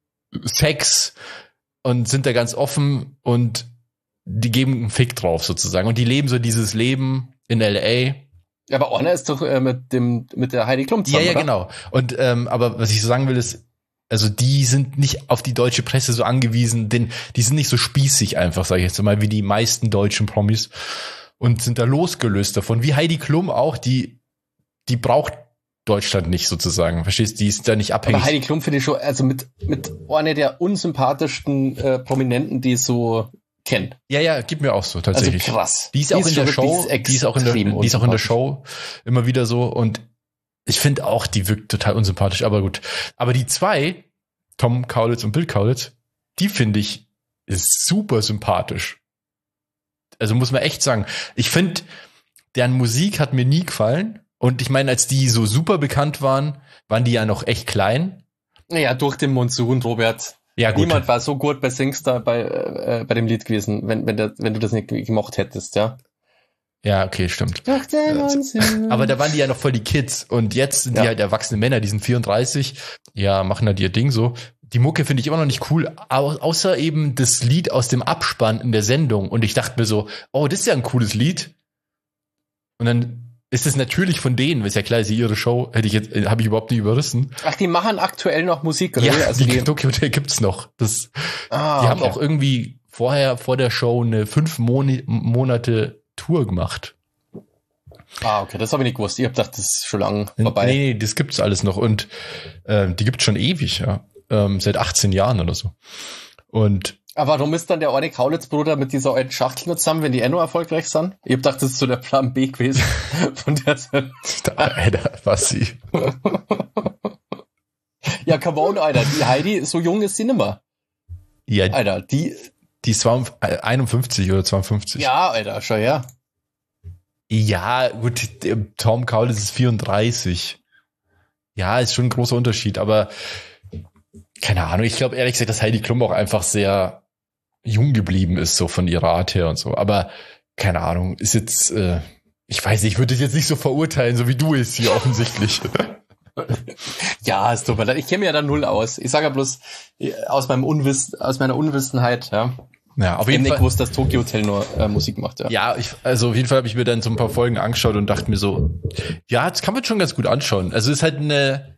Sex und sind da ganz offen und die geben einen Fick drauf sozusagen. Und die leben so dieses Leben in L.A. Ja, aber Orner ist doch mit der Heidi Klum zusammen, ja, oder? Genau. Und aber was ich so sagen will, ist, also die sind nicht auf die deutsche Presse so angewiesen, denn die sind nicht so spießig einfach, sage ich jetzt mal, wie die meisten deutschen Promis und sind da losgelöst davon. Wie Heidi Klum auch, die braucht Deutschland nicht sozusagen, verstehst? Die ist da nicht abhängig. Aber Heidi Klum finde ich schon, also mit einer der unsympathischsten Prominenten, die es so kennt. Ja, gibt mir auch so tatsächlich. Also krass. Die ist auch in der Show, die ist auch in der Show immer wieder so und ich finde auch, die wirkt total unsympathisch, aber gut. Aber die zwei, Tom Kaulitz und Bill Kaulitz, die finde ich ist super sympathisch. Also muss man echt sagen, ich finde, deren Musik hat mir nie gefallen. Und ich meine, als die so super bekannt waren die ja noch echt klein. Ja, durch den Monsun, Robert. Ja, gut. Niemand war so gut bei Singstar bei dem Lied gewesen, wenn du das nicht gemacht hättest, ja. Ja, okay, stimmt. Aber da waren die ja noch voll die Kids und jetzt sind die halt erwachsene Männer, die sind 34, ja, machen halt ihr Ding so. Die Mucke finde ich immer noch nicht cool, außer eben das Lied aus dem Abspann in der Sendung und ich dachte mir so, oh, das ist ja ein cooles Lied. Und dann ist es natürlich von denen, ist ja klar, ist ihre Show, habe ich überhaupt nicht überrissen. Ach, die machen aktuell noch Musik, oder? Ja, also die Tokyo Hotel gibt's noch. Die haben auch irgendwie vor der Show eine 5 Monate Tour gemacht. Okay, das habe ich nicht gewusst. Ich habe gedacht, das ist schon lange vorbei. Nee, das gibt's alles noch und die gibt's schon ewig, ja. Seit 18 Jahren oder so. Und aber warum ist dann der Orne Kaulitz-Bruder mit dieser alten Schachtel noch zusammen, wenn die noch erfolgreich sind? Ich hab gedacht, das ist so der Plan B gewesen. Von der Alter, was sie. Ja, come on, Alter. Die Heidi, so jung ist sie nimmer. Ja, Alter, die ist 51 oder 52. Ja, Alter, schon ja. Ja, gut, Tom Kaulitz ist 34. Ja, ist schon ein großer Unterschied, aber keine Ahnung, ich glaube ehrlich gesagt, dass Heidi Klum auch einfach sehr jung geblieben ist, so von ihrer Art her und so. Aber keine Ahnung, ist jetzt, ich weiß nicht, ich würde dich jetzt nicht so verurteilen, so wie du es hier offensichtlich. Ja, es tut mir leid. Ich kenne mir ja da null aus. Ich sage ja bloß aus meiner Unwissenheit, ja. Ja, auf jeden Fall. Ich wusste, dass Tokyo Hotel nur Musik macht, ja. Ja, also auf jeden Fall habe ich mir dann so ein paar Folgen angeschaut und dachte mir so, ja, das kann man schon ganz gut anschauen. Also es ist halt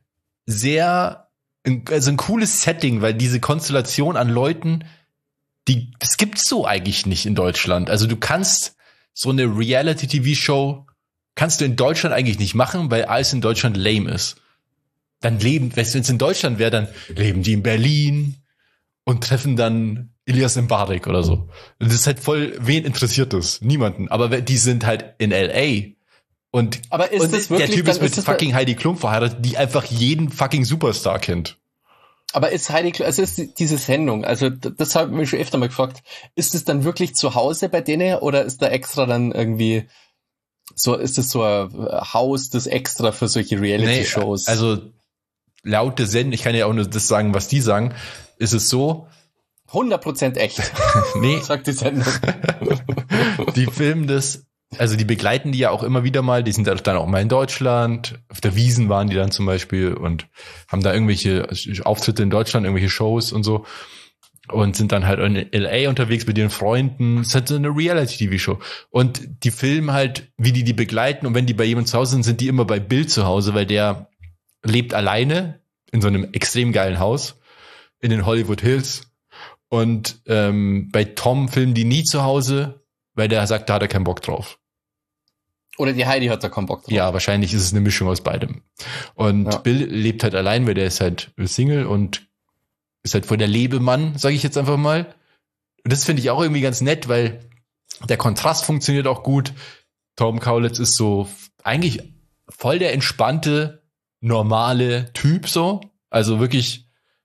ein cooles Setting, weil diese Konstellation an Leuten, das gibt's so eigentlich nicht in Deutschland. Also du kannst so eine Reality-TV-Show kannst du in Deutschland eigentlich nicht machen, weil alles in Deutschland lame ist. Dann wenn es in Deutschland wäre, dann leben die in Berlin und treffen dann Elias Mbarek oder so. Und das ist halt voll, wen interessiert das? Niemanden. Aber die sind halt in L.A. Und aber ist das wirklich, der Typ ist mit fucking Heidi Klum verheiratet, die einfach jeden fucking Superstar kennt. Aber ist Heidi Klum, also ist diese Sendung, also das habe ich mich schon öfter mal gefragt, ist es dann wirklich zu Hause bei denen oder ist da extra dann irgendwie so, ist es so ein Haus, das extra für solche Reality-Shows? Nee, also laut der Sendung, ich kann ja auch nur das sagen, was die sagen, ist es so, 100% echt. Nee. Sagt die Sendung. Die filmen das, also die begleiten die ja auch immer wieder mal, die sind dann auch mal in Deutschland, auf der Wiesn waren die dann zum Beispiel und haben da irgendwelche Auftritte in Deutschland, irgendwelche Shows und so und sind dann halt in L.A. unterwegs mit ihren Freunden. Das ist halt so eine Reality-TV-Show. Und die filmen halt, wie die begleiten und wenn die bei jemandem zu Hause sind die immer bei Bill zu Hause, weil der lebt alleine in so einem extrem geilen Haus in den Hollywood Hills. Und bei Tom filmen die nie zu Hause, weil der sagt, da hat er keinen Bock drauf. Oder die Heidi hat da keinen Bock drauf. Ja, wahrscheinlich ist es eine Mischung aus beidem. Und Bill lebt halt allein, weil der ist halt Single und ist halt voll der Lebemann, sage ich jetzt einfach mal. Und das finde ich auch irgendwie ganz nett, weil der Kontrast funktioniert auch gut. Tom Kaulitz ist so eigentlich voll der entspannte, normale Typ so. Also wirklich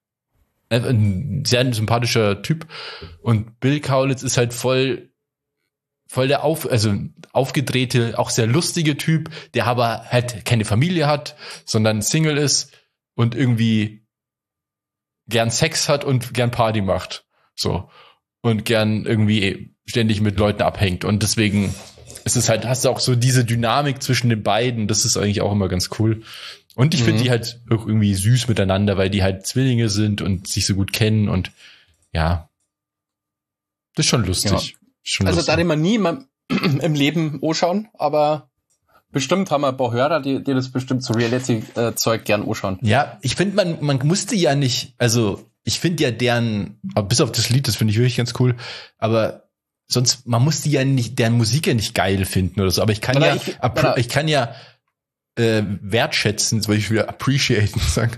ein sehr sympathischer Typ. Und Bill Kaulitz ist halt voll der aufgedrehte, auch sehr lustige Typ, der aber halt keine Familie hat, sondern Single ist und irgendwie gern Sex hat und gern Party macht. So. Und gern irgendwie ständig mit Leuten abhängt. Und deswegen ist es halt, hast du auch so diese Dynamik zwischen den beiden. Das ist eigentlich auch immer ganz cool. Und ich finde die halt auch irgendwie süß miteinander, weil die halt Zwillinge sind und sich so gut kennen und ja, das ist schon lustig. Ja. Schon also lustig. da den man nie im Leben anschauen, aber bestimmt haben wir ein paar Hörer, die das bestimmt so Reality-Zeug gern anschauen. Ja, ich finde, man musste ja nicht, also ich finde ja bis auf das Lied, das finde ich wirklich ganz cool, aber sonst, man musste ja nicht, deren Musik ja nicht geil finden oder so, aber ich kann wertschätzen, zum Beispiel appreciaten sagen,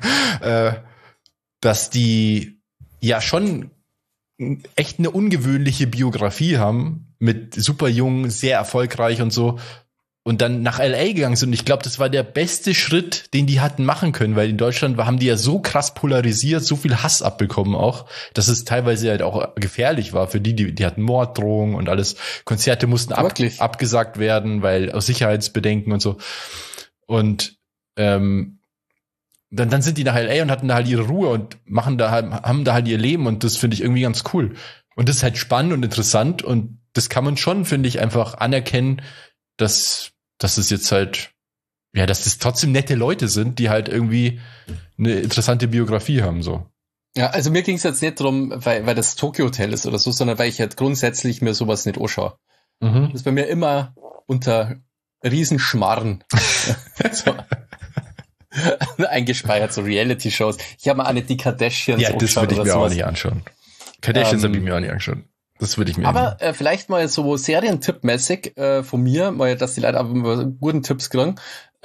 dass die ja schon echt eine ungewöhnliche Biografie haben, mit super jung, sehr erfolgreich und so, und dann nach L.A. gegangen sind. Und ich glaube, das war der beste Schritt, den die hatten machen können, weil in Deutschland haben die ja so krass polarisiert, so viel Hass abbekommen auch, dass es teilweise halt auch gefährlich war für die hatten Morddrohungen und alles. Konzerte mussten abgesagt werden, weil aus Sicherheitsbedenken und so. Und dann sind die nach L.A. und hatten da halt ihre Ruhe und haben da halt ihr Leben und das finde ich irgendwie ganz cool. Und das ist halt spannend und interessant und das kann man schon, finde ich, einfach anerkennen, dass es jetzt halt, ja, dass das trotzdem nette Leute sind, die halt irgendwie eine interessante Biografie haben, so. Ja, also mir ging es jetzt nicht darum, weil das Tokyo Hotel ist oder so, sondern weil ich halt grundsätzlich mir sowas nicht anschaue. Das ist bei mir immer unter Riesenschmarren so eingespeichert, so Reality-Shows. Ich habe mal eine die Kardashians angeschaut. Ja, das würde ich mir auch nicht anschauen. Kardashians habe ich mir auch nicht angeschaut. Das würde ich mir aber vielleicht mal so Serientipp-mäßig von mir, mal, dass die Leute aber mal guten Tipps kriegen.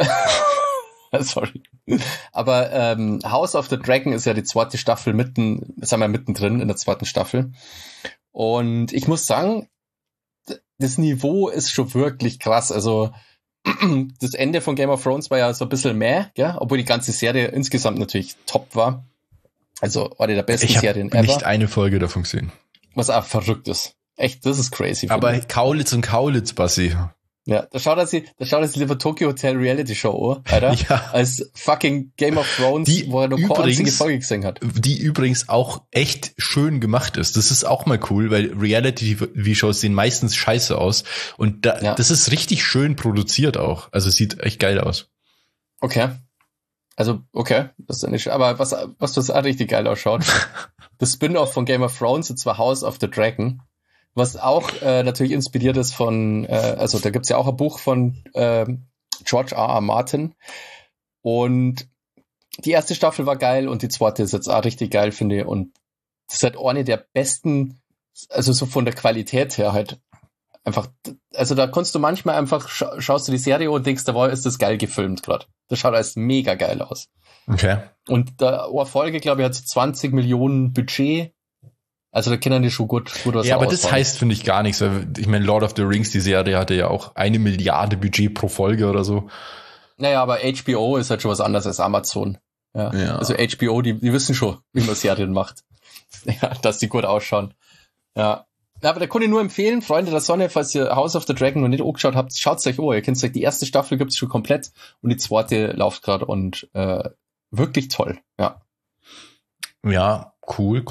Sorry. Aber House of the Dragon ist ja die zweite Staffel mittendrin in der zweiten Staffel. Und ich muss sagen, das Niveau ist schon wirklich krass. Also das Ende von Game of Thrones war ja so ein bisschen gell? Obwohl die ganze Serie insgesamt natürlich top war. Also eine der besten Serien ever. Ich habe nicht eine Folge davon gesehen. Was auch verrückt ist. Echt, das ist crazy. Aber Kaulitz und Kaulitz, Bassi. Ja, da schaut er sich lieber Tokyo Hotel Reality Show an, Alter, als fucking Game of Thrones, wo er nur keine einzige Folge gesehen hat. Die übrigens auch echt schön gemacht ist. Das ist auch mal cool, weil Reality-TV-Shows sehen meistens scheiße aus. Und das ist richtig schön produziert auch. Also es sieht echt geil aus. Okay. Also, okay, das ist ja nicht, aber was das auch richtig geil ausschaut, das Spin-off von Game of Thrones, und zwar House of the Dragon, Was auch natürlich inspiriert ist von, also da gibt's ja auch ein Buch von George R.R. Martin. Und die erste Staffel war geil und die zweite ist jetzt auch richtig geil, finde ich. Und das ist halt eine der besten, also so von der Qualität her halt einfach, also da kannst du manchmal einfach, schaust du die Serie und denkst, da ist das geil gefilmt gerade. Das schaut alles mega geil aus. Okay. Und da eine Folge, glaube ich, hat so 20 Millionen Budget. Also da können die schon gut was Ja, aber ausbauen. das heißt, finde ich, gar nichts. Ich meine, Lord of the Rings, die Serie hatte ja auch 1 Milliarde Budget pro Folge oder so. Naja, aber HBO ist halt schon was anderes als Amazon. Ja. Also HBO, die wissen schon, wie man Serien macht. Ja, dass die gut ausschauen. Ja. Aber da kann ich nur empfehlen, Freunde der Sonne, falls ihr House of the Dragon noch nicht angeschaut habt, schaut's euch an. Ihr kennt euch, die erste Staffel gibt's schon komplett und die zweite läuft gerade und wirklich toll. Ja. Ja, cool.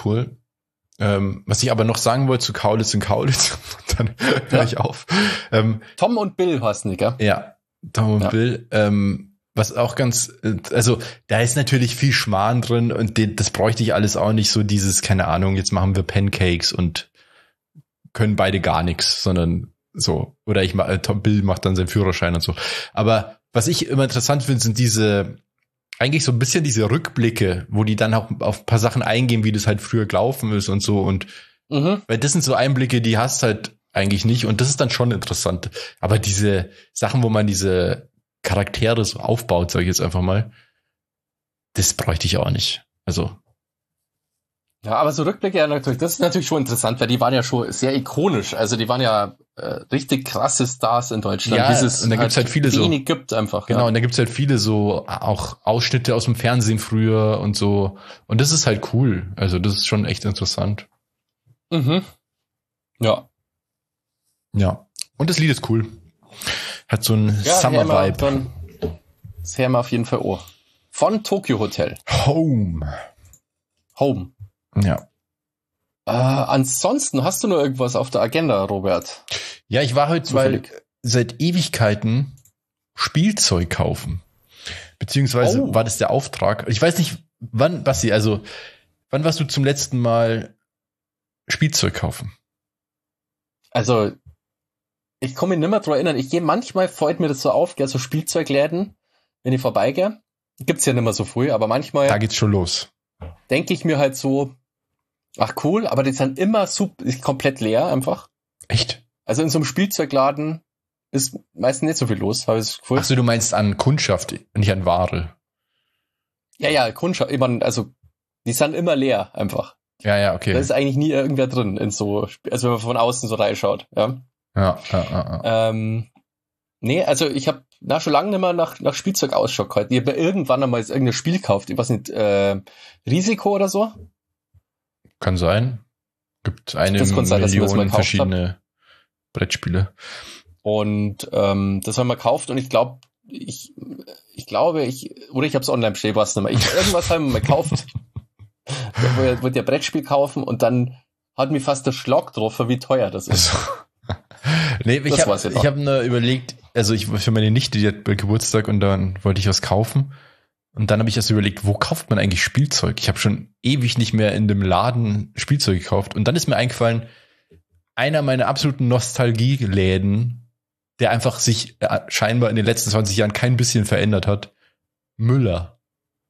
Was ich aber noch sagen wollte zu Kaulitz und Kaulitz, dann höre ich auf. Tom und Bill heißen die, gell? Ja, Tom und Bill. Was auch ganz, also da ist natürlich viel Schmarrn drin und das bräuchte ich alles auch nicht so dieses, keine Ahnung, jetzt machen wir Pancakes und können beide gar nichts, sondern so. Oder Bill macht dann seinen Führerschein und so. Aber was ich immer interessant finde, sind eigentlich so ein bisschen diese Rückblicke, wo die dann auch auf ein paar Sachen eingehen, wie das halt früher gelaufen ist und so. Und weil das sind so Einblicke, die hast halt eigentlich nicht. Und das ist dann schon interessant. Aber diese Sachen, wo man diese Charaktere so aufbaut, sage ich jetzt einfach mal, das bräuchte ich auch nicht. Also. Ja, aber so Rückblicke, ja, natürlich, das ist natürlich schon interessant, weil die waren ja schon sehr ikonisch. Also die waren ja richtig krasse Stars in Deutschland. Ja, und da gibt's halt viele wenig gibt einfach. Genau, und da gibt's halt viele so auch Ausschnitte aus dem Fernsehen früher und so. Und das ist halt cool. Also das ist schon echt interessant. Mhm. Ja. Ja. Und das Lied ist cool. Hat so ein Summer-Vibe. Das hören wir auf jeden Fall auch. Von Tokyo Hotel. Home. Ja. Ansonsten hast du nur irgendwas auf der Agenda, Robert? Ja, ich war heute seit Ewigkeiten Spielzeug kaufen. Beziehungsweise war das der Auftrag. Ich weiß nicht, wann, Basti, also wann warst du zum letzten Mal Spielzeug kaufen? Also, ich komme mich nicht mehr dran erinnern. Ich gehe manchmal, fällt mir das so auf, so Spielzeugläden, wenn ich vorbeigehe. Gibt's ja nicht mehr so früh, aber manchmal. Da geht's schon los. Denke ich mir halt so, ach cool, aber die sind immer komplett leer einfach. Echt? Also in so einem Spielzeugladen ist meistens nicht so viel los, habe ich das Gefühl. Achso, du meinst an Kundschaft, nicht an Ware. Ja, Kundschaft, also die sind immer leer einfach. Ja, okay. Da ist eigentlich nie irgendwer drin in so, also wenn man von außen so reinschaut, ja. Ja. Nee, also ich habe schon lange nicht mehr nach Spielzeug Ausschau gehalten. Ich habe irgendwann einmal irgendein Spiel gekauft, ich weiß nicht, Risiko oder so. Kann sein. Gibt eine Million verschiedene Brettspiele. Und das haben wir gekauft und ich glaube, ich habe es online bestellt, was nicht mehr. Irgendwas haben wir mal gekauft. Ich wollte ja Brettspiel kaufen und dann hat mich fast der Schlag drauf, wie teuer das ist. Nee, ich habe nur überlegt, also für meine Nichte, die hat Geburtstag und dann wollte ich was kaufen. Und dann habe ich erst überlegt, wo kauft man eigentlich Spielzeug? Ich habe schon ewig nicht mehr in dem Laden Spielzeug gekauft. Und dann ist mir eingefallen, einer meiner absoluten Nostalgieläden, der einfach sich scheinbar in den letzten 20 Jahren kein bisschen verändert hat, Müller.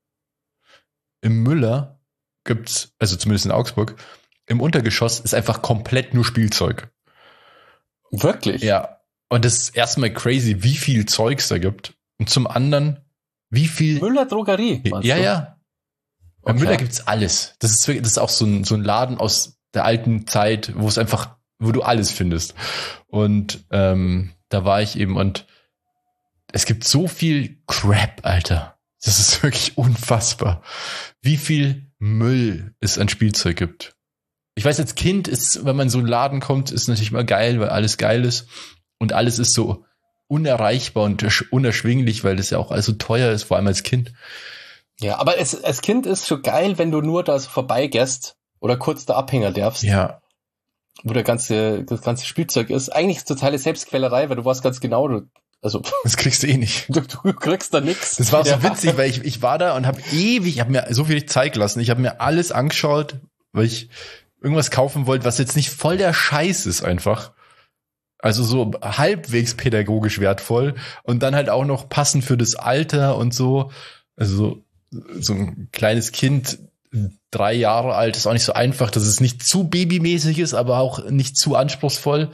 Im Müller gibt's, also zumindest in Augsburg, im Untergeschoss ist einfach komplett nur Spielzeug. Wirklich? Ja. Und das ist erstmal crazy, wie viel Zeugs da gibt. Und zum anderen, wie viel... Müller Drogerie. Ja. Bei Müller gibt's alles. Das ist auch so ein Laden aus der alten Zeit, wo du alles findest. Und da war ich eben und es gibt so viel Crap, Alter. Das ist wirklich unfassbar. Wie viel Müll es an Spielzeug gibt. Ich weiß, als Kind ist, wenn man so in einen Laden kommt, ist natürlich mal geil, weil alles geil ist. Und alles ist so unerreichbar und unerschwinglich, weil das ja auch alles so teuer ist, vor allem als Kind. Ja, aber als Kind ist schon geil, wenn du nur da so vorbeigehst oder kurz da Abhänger darfst. Ja. Wo das ganze Spielzeug ist. Eigentlich ist totale Selbstquälerei, weil du weißt ganz genau, das kriegst du eh nicht. Du kriegst da nichts. Das war so witzig, weil ich war da und habe mir so viel Zeit gelassen. Ich habe mir alles angeschaut, weil ich irgendwas kaufen wollt, was jetzt nicht voll der Scheiß ist einfach. Also so halbwegs pädagogisch wertvoll und dann halt auch noch passend für das Alter und so. Also so ein kleines Kind, 3 Jahre alt, ist auch nicht so einfach, dass es nicht zu babymäßig ist, aber auch nicht zu anspruchsvoll.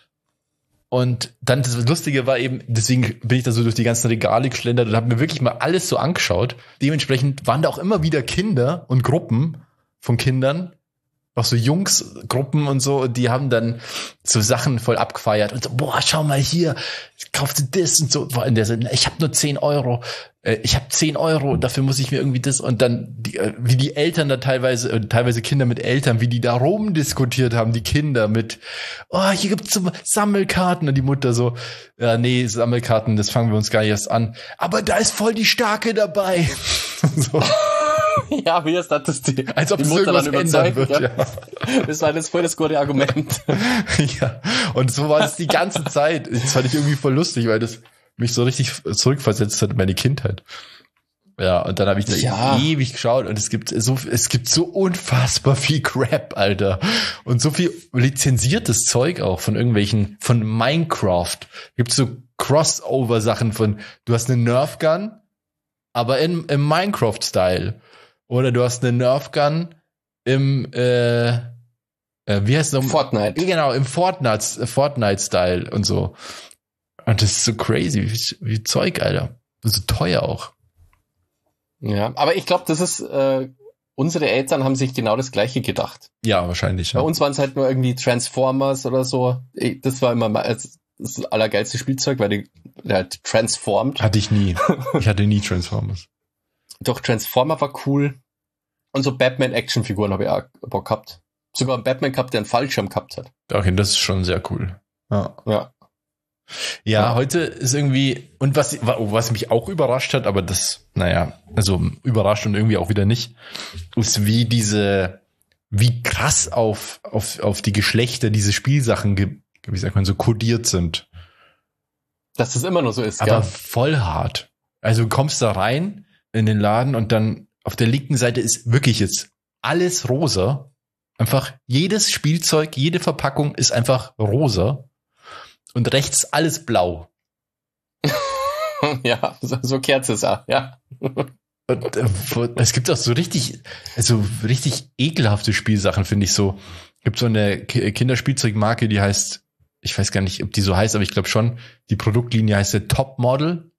Und dann das Lustige war eben, deswegen bin ich da so durch die ganzen Regale geschlendert und habe mir wirklich mal alles so angeschaut. Dementsprechend waren da auch immer wieder Kinder und Gruppen von Kindern, auch so Jungsgruppen und so, und die haben dann so Sachen voll abgefeiert und so, boah, schau mal hier, kaufst du das und so. Ich habe nur 10 Euro, ich habe 10 Euro, dafür muss ich mir irgendwie das. Und dann, wie die Eltern da teilweise Kinder mit Eltern, wie die da rumdiskutiert haben, die Kinder mit, oh, hier gibt's so Sammelkarten. Und die Mutter so, ja, nee, Sammelkarten, das fangen wir uns gar nicht erst an. Aber da ist voll die Starke dabei. So. Ja, wie ist das als ob die es Mutter irgendwas dann ändern wird, ja. Das war das voll das gute Argument. Ja, und so war das die ganze Zeit. Das fand ich irgendwie voll lustig, weil das mich so richtig zurückversetzt hat in meine Kindheit. Ja, und dann habe ich da ewig geschaut und es gibt so unfassbar viel Crap, Alter. Und so viel lizenziertes Zeug auch von Minecraft. Gibt so Crossover-Sachen von, du hast eine Nerf Gun, aber im Minecraft-Style. Oder du hast eine Nerf Gun im, wie heißt es noch? Fortnite. Genau, im Fortnite-Style und so. Und das ist so crazy, wie Zeug, Alter. So teuer auch. Ja, aber ich glaube, das ist, unsere Eltern haben sich genau das Gleiche gedacht. Ja, wahrscheinlich. Ja. Bei uns waren es halt nur irgendwie Transformers oder so. Das war immer das allergeilste Spielzeug, weil der halt transformt. Hatte ich nie. Ich hatte nie Transformers. Doch, Transformer war cool. Und so Batman-Action-Figuren habe ich auch Bock gehabt. Sogar einen Batman gehabt, der einen Fallschirm gehabt hat. Okay, das ist schon sehr cool. Ja. Ja, heute ist irgendwie, und was mich auch überrascht hat, aber das, also überrascht und irgendwie auch wieder nicht, ist wie krass auf die Geschlechter diese Spielsachen, wie sagt man, so kodiert sind. Dass das immer nur so ist, aber gell? Voll hart. Also du kommst da rein in den Laden und dann auf der linken Seite ist wirklich jetzt alles rosa. Einfach jedes Spielzeug, jede Verpackung ist einfach rosa. Und rechts alles blau. Ja, so kehrt es auch, ja. Und, es gibt auch so richtig ekelhafte Spielsachen, finde ich so. Es gibt so eine Kinderspielzeugmarke, die heißt, ich weiß gar nicht, ob die so heißt, aber ich glaube schon, die Produktlinie heißt der Top Model.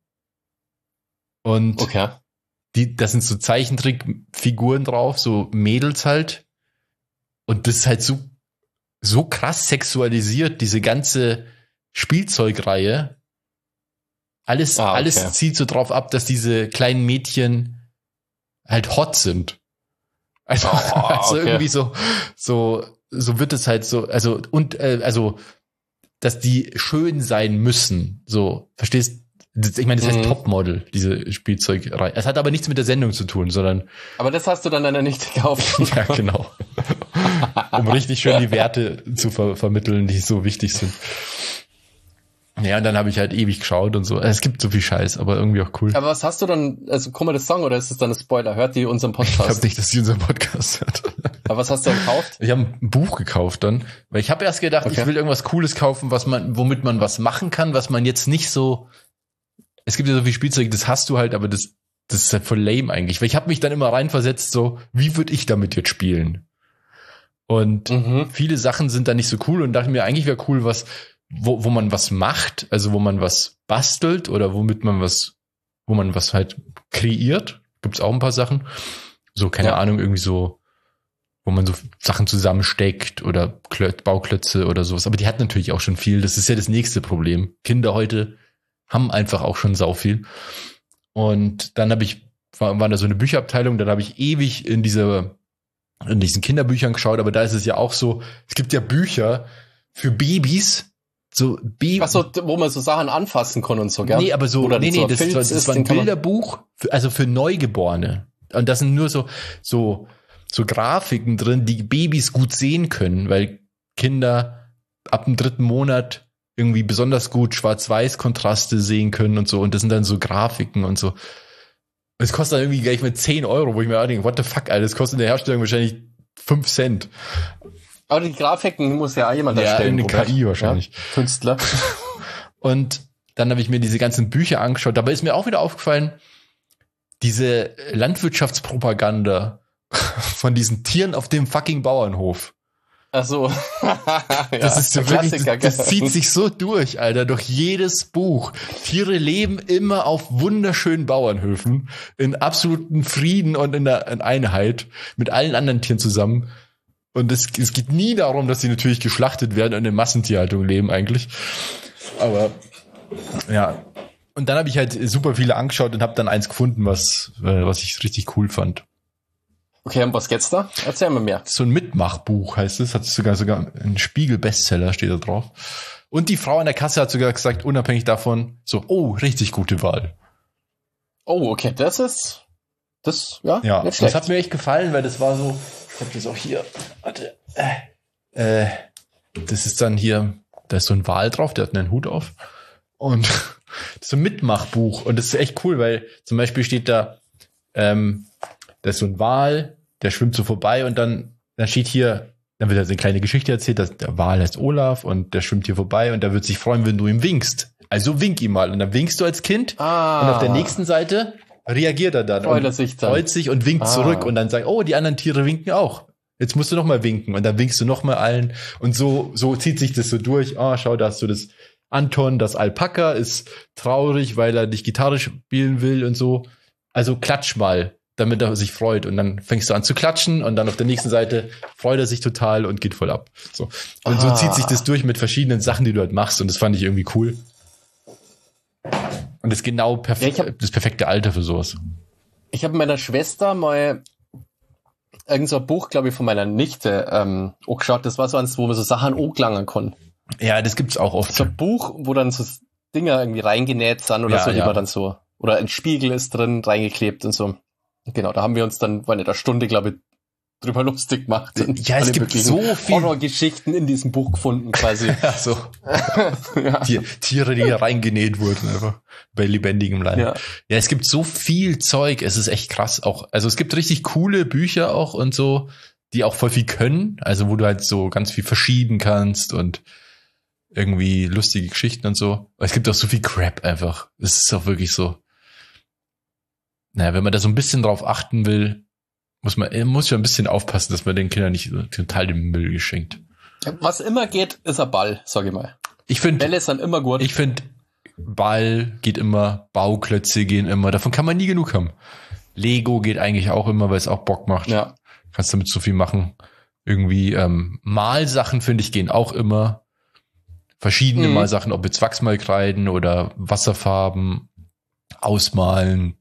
Und okay. Da sind so Zeichentrickfiguren drauf, so Mädels halt. Und das ist halt so krass sexualisiert, diese ganze Spielzeugreihe. Alles zielt so drauf ab, dass diese kleinen Mädchen halt hot sind. Also, okay. Irgendwie so wird es halt so, also dass die schön sein müssen. So, verstehst? Ich meine, das heißt Topmodel, diese Spielzeugreihe. Es hat aber nichts mit der Sendung zu tun, sondern. Aber das hast du dann deiner Nichte gekauft. Ja, genau. Um richtig schön die Werte zu vermitteln, die so wichtig sind. Ja, und dann habe ich halt ewig geschaut und so. Es gibt so viel Scheiß, aber irgendwie auch cool. Aber was hast du dann, also guck mal das Song oder ist es dann ein Spoiler? Hört die unseren Podcast? Ich glaube nicht, dass die unseren Podcast hört. Aber was hast du denn gekauft? Ich habe ein Buch gekauft dann, weil ich habe erst gedacht, Ich will irgendwas Cooles kaufen, womit man was machen kann, was man jetzt nicht so. Es gibt ja so viel Spielzeug, das hast du halt, aber das ist halt voll lame eigentlich. Weil ich habe mich dann immer reinversetzt, so, wie würde ich damit jetzt spielen? Und viele Sachen sind da nicht so cool und dachte mir, eigentlich wäre cool, wo man was macht, also wo man was bastelt oder wo man was halt kreiert. Gibt's auch ein paar Sachen. So, keine Ahnung, irgendwie so, wo man so Sachen zusammensteckt oder Bauklötze oder sowas. Aber die hat natürlich auch schon viel. Das ist ja das nächste Problem. Kinder heute haben einfach auch schon sau viel. Und dann war da so eine Bücherabteilung, dann habe ich ewig in diesen Kinderbüchern geschaut, aber da ist es ja auch so, es gibt ja Bücher für Babys, Ach so, wo man so Sachen anfassen kann und so, gell? Nee, aber das war ein Bilderbuch, für Neugeborene. Und da sind nur so Grafiken drin, die Babys gut sehen können, weil Kinder ab dem 3. Monat irgendwie besonders gut Schwarz-Weiß-Kontraste sehen können und so. Und das sind dann so Grafiken und so. Es kostet dann irgendwie gleich mal 10 Euro, wo ich mir auch denke, what the fuck, Alter, das kostet in der Herstellung wahrscheinlich 5 Cent. Aber die Grafiken muss ja auch jemand erstellen. Ja, eine KI wahrscheinlich. Ja? Künstler. Und dann habe ich mir diese ganzen Bücher angeschaut. Dabei ist mir auch wieder aufgefallen, diese Landwirtschaftspropaganda von diesen Tieren auf dem fucking Bauernhof. Ach so. Das ist so wirklich, das zieht sich so durch, Alter, durch jedes Buch. Tiere leben immer auf wunderschönen Bauernhöfen, in absoluten Frieden und in Einheit mit allen anderen Tieren zusammen. Und es geht nie darum, dass sie natürlich geschlachtet werden und in Massentierhaltung leben eigentlich. Aber ja. Und dann habe ich halt super viele angeschaut und habe dann eins gefunden, was ich richtig cool fand. Okay, und was geht's da? Erzähl mir mehr. So ein Mitmachbuch heißt es, hat sogar ein Spiegel-Bestseller steht da drauf. Und die Frau an der Kasse hat sogar gesagt, unabhängig davon, so, oh, richtig gute Wahl. Oh, okay, das, ja, nicht schlecht. Das hat mir echt gefallen, weil das war so, ich hab das auch hier, warte, das ist dann hier, da ist so ein Wal drauf, der hat einen Hut auf. Und das ist so ein Mitmachbuch. Und das ist echt cool, weil zum Beispiel steht da, da ist so ein Wal, der schwimmt so vorbei und dann steht hier, dann wird eine kleine Geschichte erzählt, dass der Wal heißt Olaf und der schwimmt hier vorbei und der wird sich freuen, wenn du ihm winkst. Also wink ihm mal. Und dann winkst du als Kind und auf der nächsten Seite reagiert er dann. Freut sich und winkt zurück und dann sagt, oh, die anderen Tiere winken auch. Jetzt musst du noch mal winken und dann winkst du noch mal allen und so zieht sich das so durch. Oh, schau, da hast du das Anton, das Alpaka ist traurig, weil er nicht Gitarre spielen will und so. Also klatsch mal, damit er sich freut. Und dann fängst du an zu klatschen und dann auf der nächsten Seite freut er sich total und geht voll ab. So. Und so zieht sich das durch mit verschiedenen Sachen, die du halt machst. Und das fand ich irgendwie cool. Und das ist genau das perfekte Alter für sowas. Ich habe meiner Schwester mal irgend so ein Buch, glaube ich, von meiner Nichte angeschaut. Das war so eins, wo man so Sachen angelangen kann. Ja, das gibt's auch oft. So ein Buch, wo dann so Dinger irgendwie reingenäht sind oder so, die man dann so, oder ein Spiegel ist drin, reingeklebt und so. Genau, da haben wir uns dann, war nicht eine Stunde, glaube ich, drüber lustig gemacht. Ja, es gibt so viel Horrorgeschichten in diesem Buch gefunden, quasi. Ja, so. Ja. Tiere, die reingenäht wurden, einfach bei lebendigem Leib. Ja, es gibt so viel Zeug, es ist echt krass auch. Also es gibt richtig coole Bücher auch und so, die auch voll viel können, also wo du halt so ganz viel verschieben kannst und irgendwie lustige Geschichten und so. Aber es gibt auch so viel Crap einfach. Es ist auch wirklich so. Naja, wenn man da so ein bisschen drauf achten will, muss schon ein bisschen aufpassen, dass man den Kindern nicht total den Müll geschenkt. Was immer geht, ist ein Ball, sag ich mal. Bälle sind immer gut. Ich finde, Ball geht immer, Bauklötze gehen immer. Davon kann man nie genug haben. Lego geht eigentlich auch immer, weil es auch Bock macht. Ja. Kannst damit so viel machen. Irgendwie Malsachen, finde ich, gehen auch immer. Verschiedene Malsachen, ob jetzt Wachsmalkreiden oder Wasserfarben, ausmalen.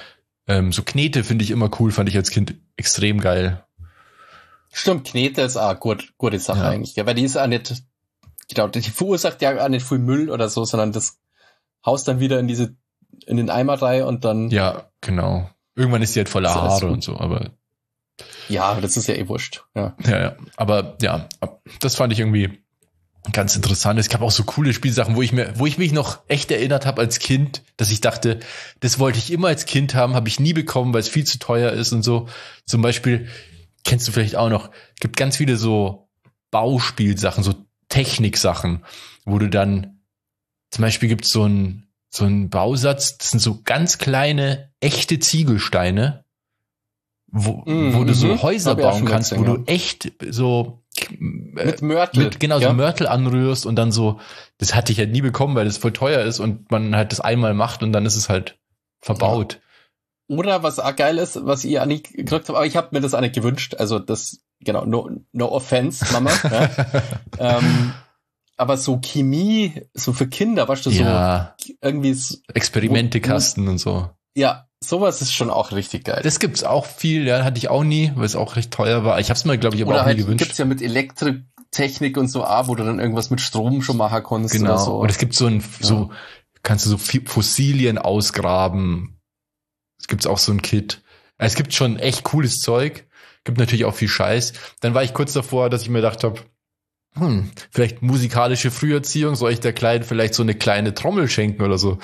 So Knete finde ich immer cool, fand ich als Kind extrem geil. Stimmt, Knete ist auch gute Sache eigentlich. Ja, weil die ist auch nicht, genau, die verursacht ja auch nicht viel Müll oder so, sondern das haust dann wieder in den Eimer rein und dann. Ja, genau. Irgendwann ist die halt voller Haare und so, aber. Ja, das ist ja eh wurscht. Ja. Ja, aber ja, das fand ich irgendwie ganz interessant. Es gab auch so coole Spielsachen, wo ich mich noch echt erinnert habe als Kind, dass ich dachte, das wollte ich immer als Kind haben, habe ich nie bekommen, weil es viel zu teuer ist und so. Zum Beispiel, kennst du vielleicht auch noch, gibt ganz viele so Bauspielsachen, so Techniksachen, wo du dann, zum Beispiel gibt es so einen Bausatz, das sind so ganz kleine, echte Ziegelsteine, wo du so Häuser bauen kannst, wo du echt so mit Mörtel. So Mörtel anrührst und dann so, das hatte ich halt nie bekommen, weil das voll teuer ist und man halt das einmal macht und dann ist es halt verbaut. Oder was auch geil ist, was ihr nicht gekriegt habt, aber ich habe mir das auch nicht gewünscht, also das, genau, no offense, Mama. Ja. Aber so Chemie, so für Kinder, weißt du, so irgendwie Experimentekasten und so. Ja, sowas ist schon auch richtig geil. Das gibt's auch viel, ja, hatte ich auch nie, weil es auch recht teuer war. Ich hab's mir, glaube ich, aber oder auch halt nie gewünscht. Gibt's ja mit Elektrotechnik und so wo du dann irgendwas mit Strom schon machen kannst. Genau. Oder so. Und es gibt kannst du so Fossilien ausgraben. Es gibt's auch so ein Kit. Es gibt schon echt cooles Zeug. Gibt natürlich auch viel Scheiß. Dann war ich kurz davor, dass ich mir gedacht habe, vielleicht musikalische Früherziehung, soll ich der Kleinen vielleicht so eine kleine Trommel schenken oder so?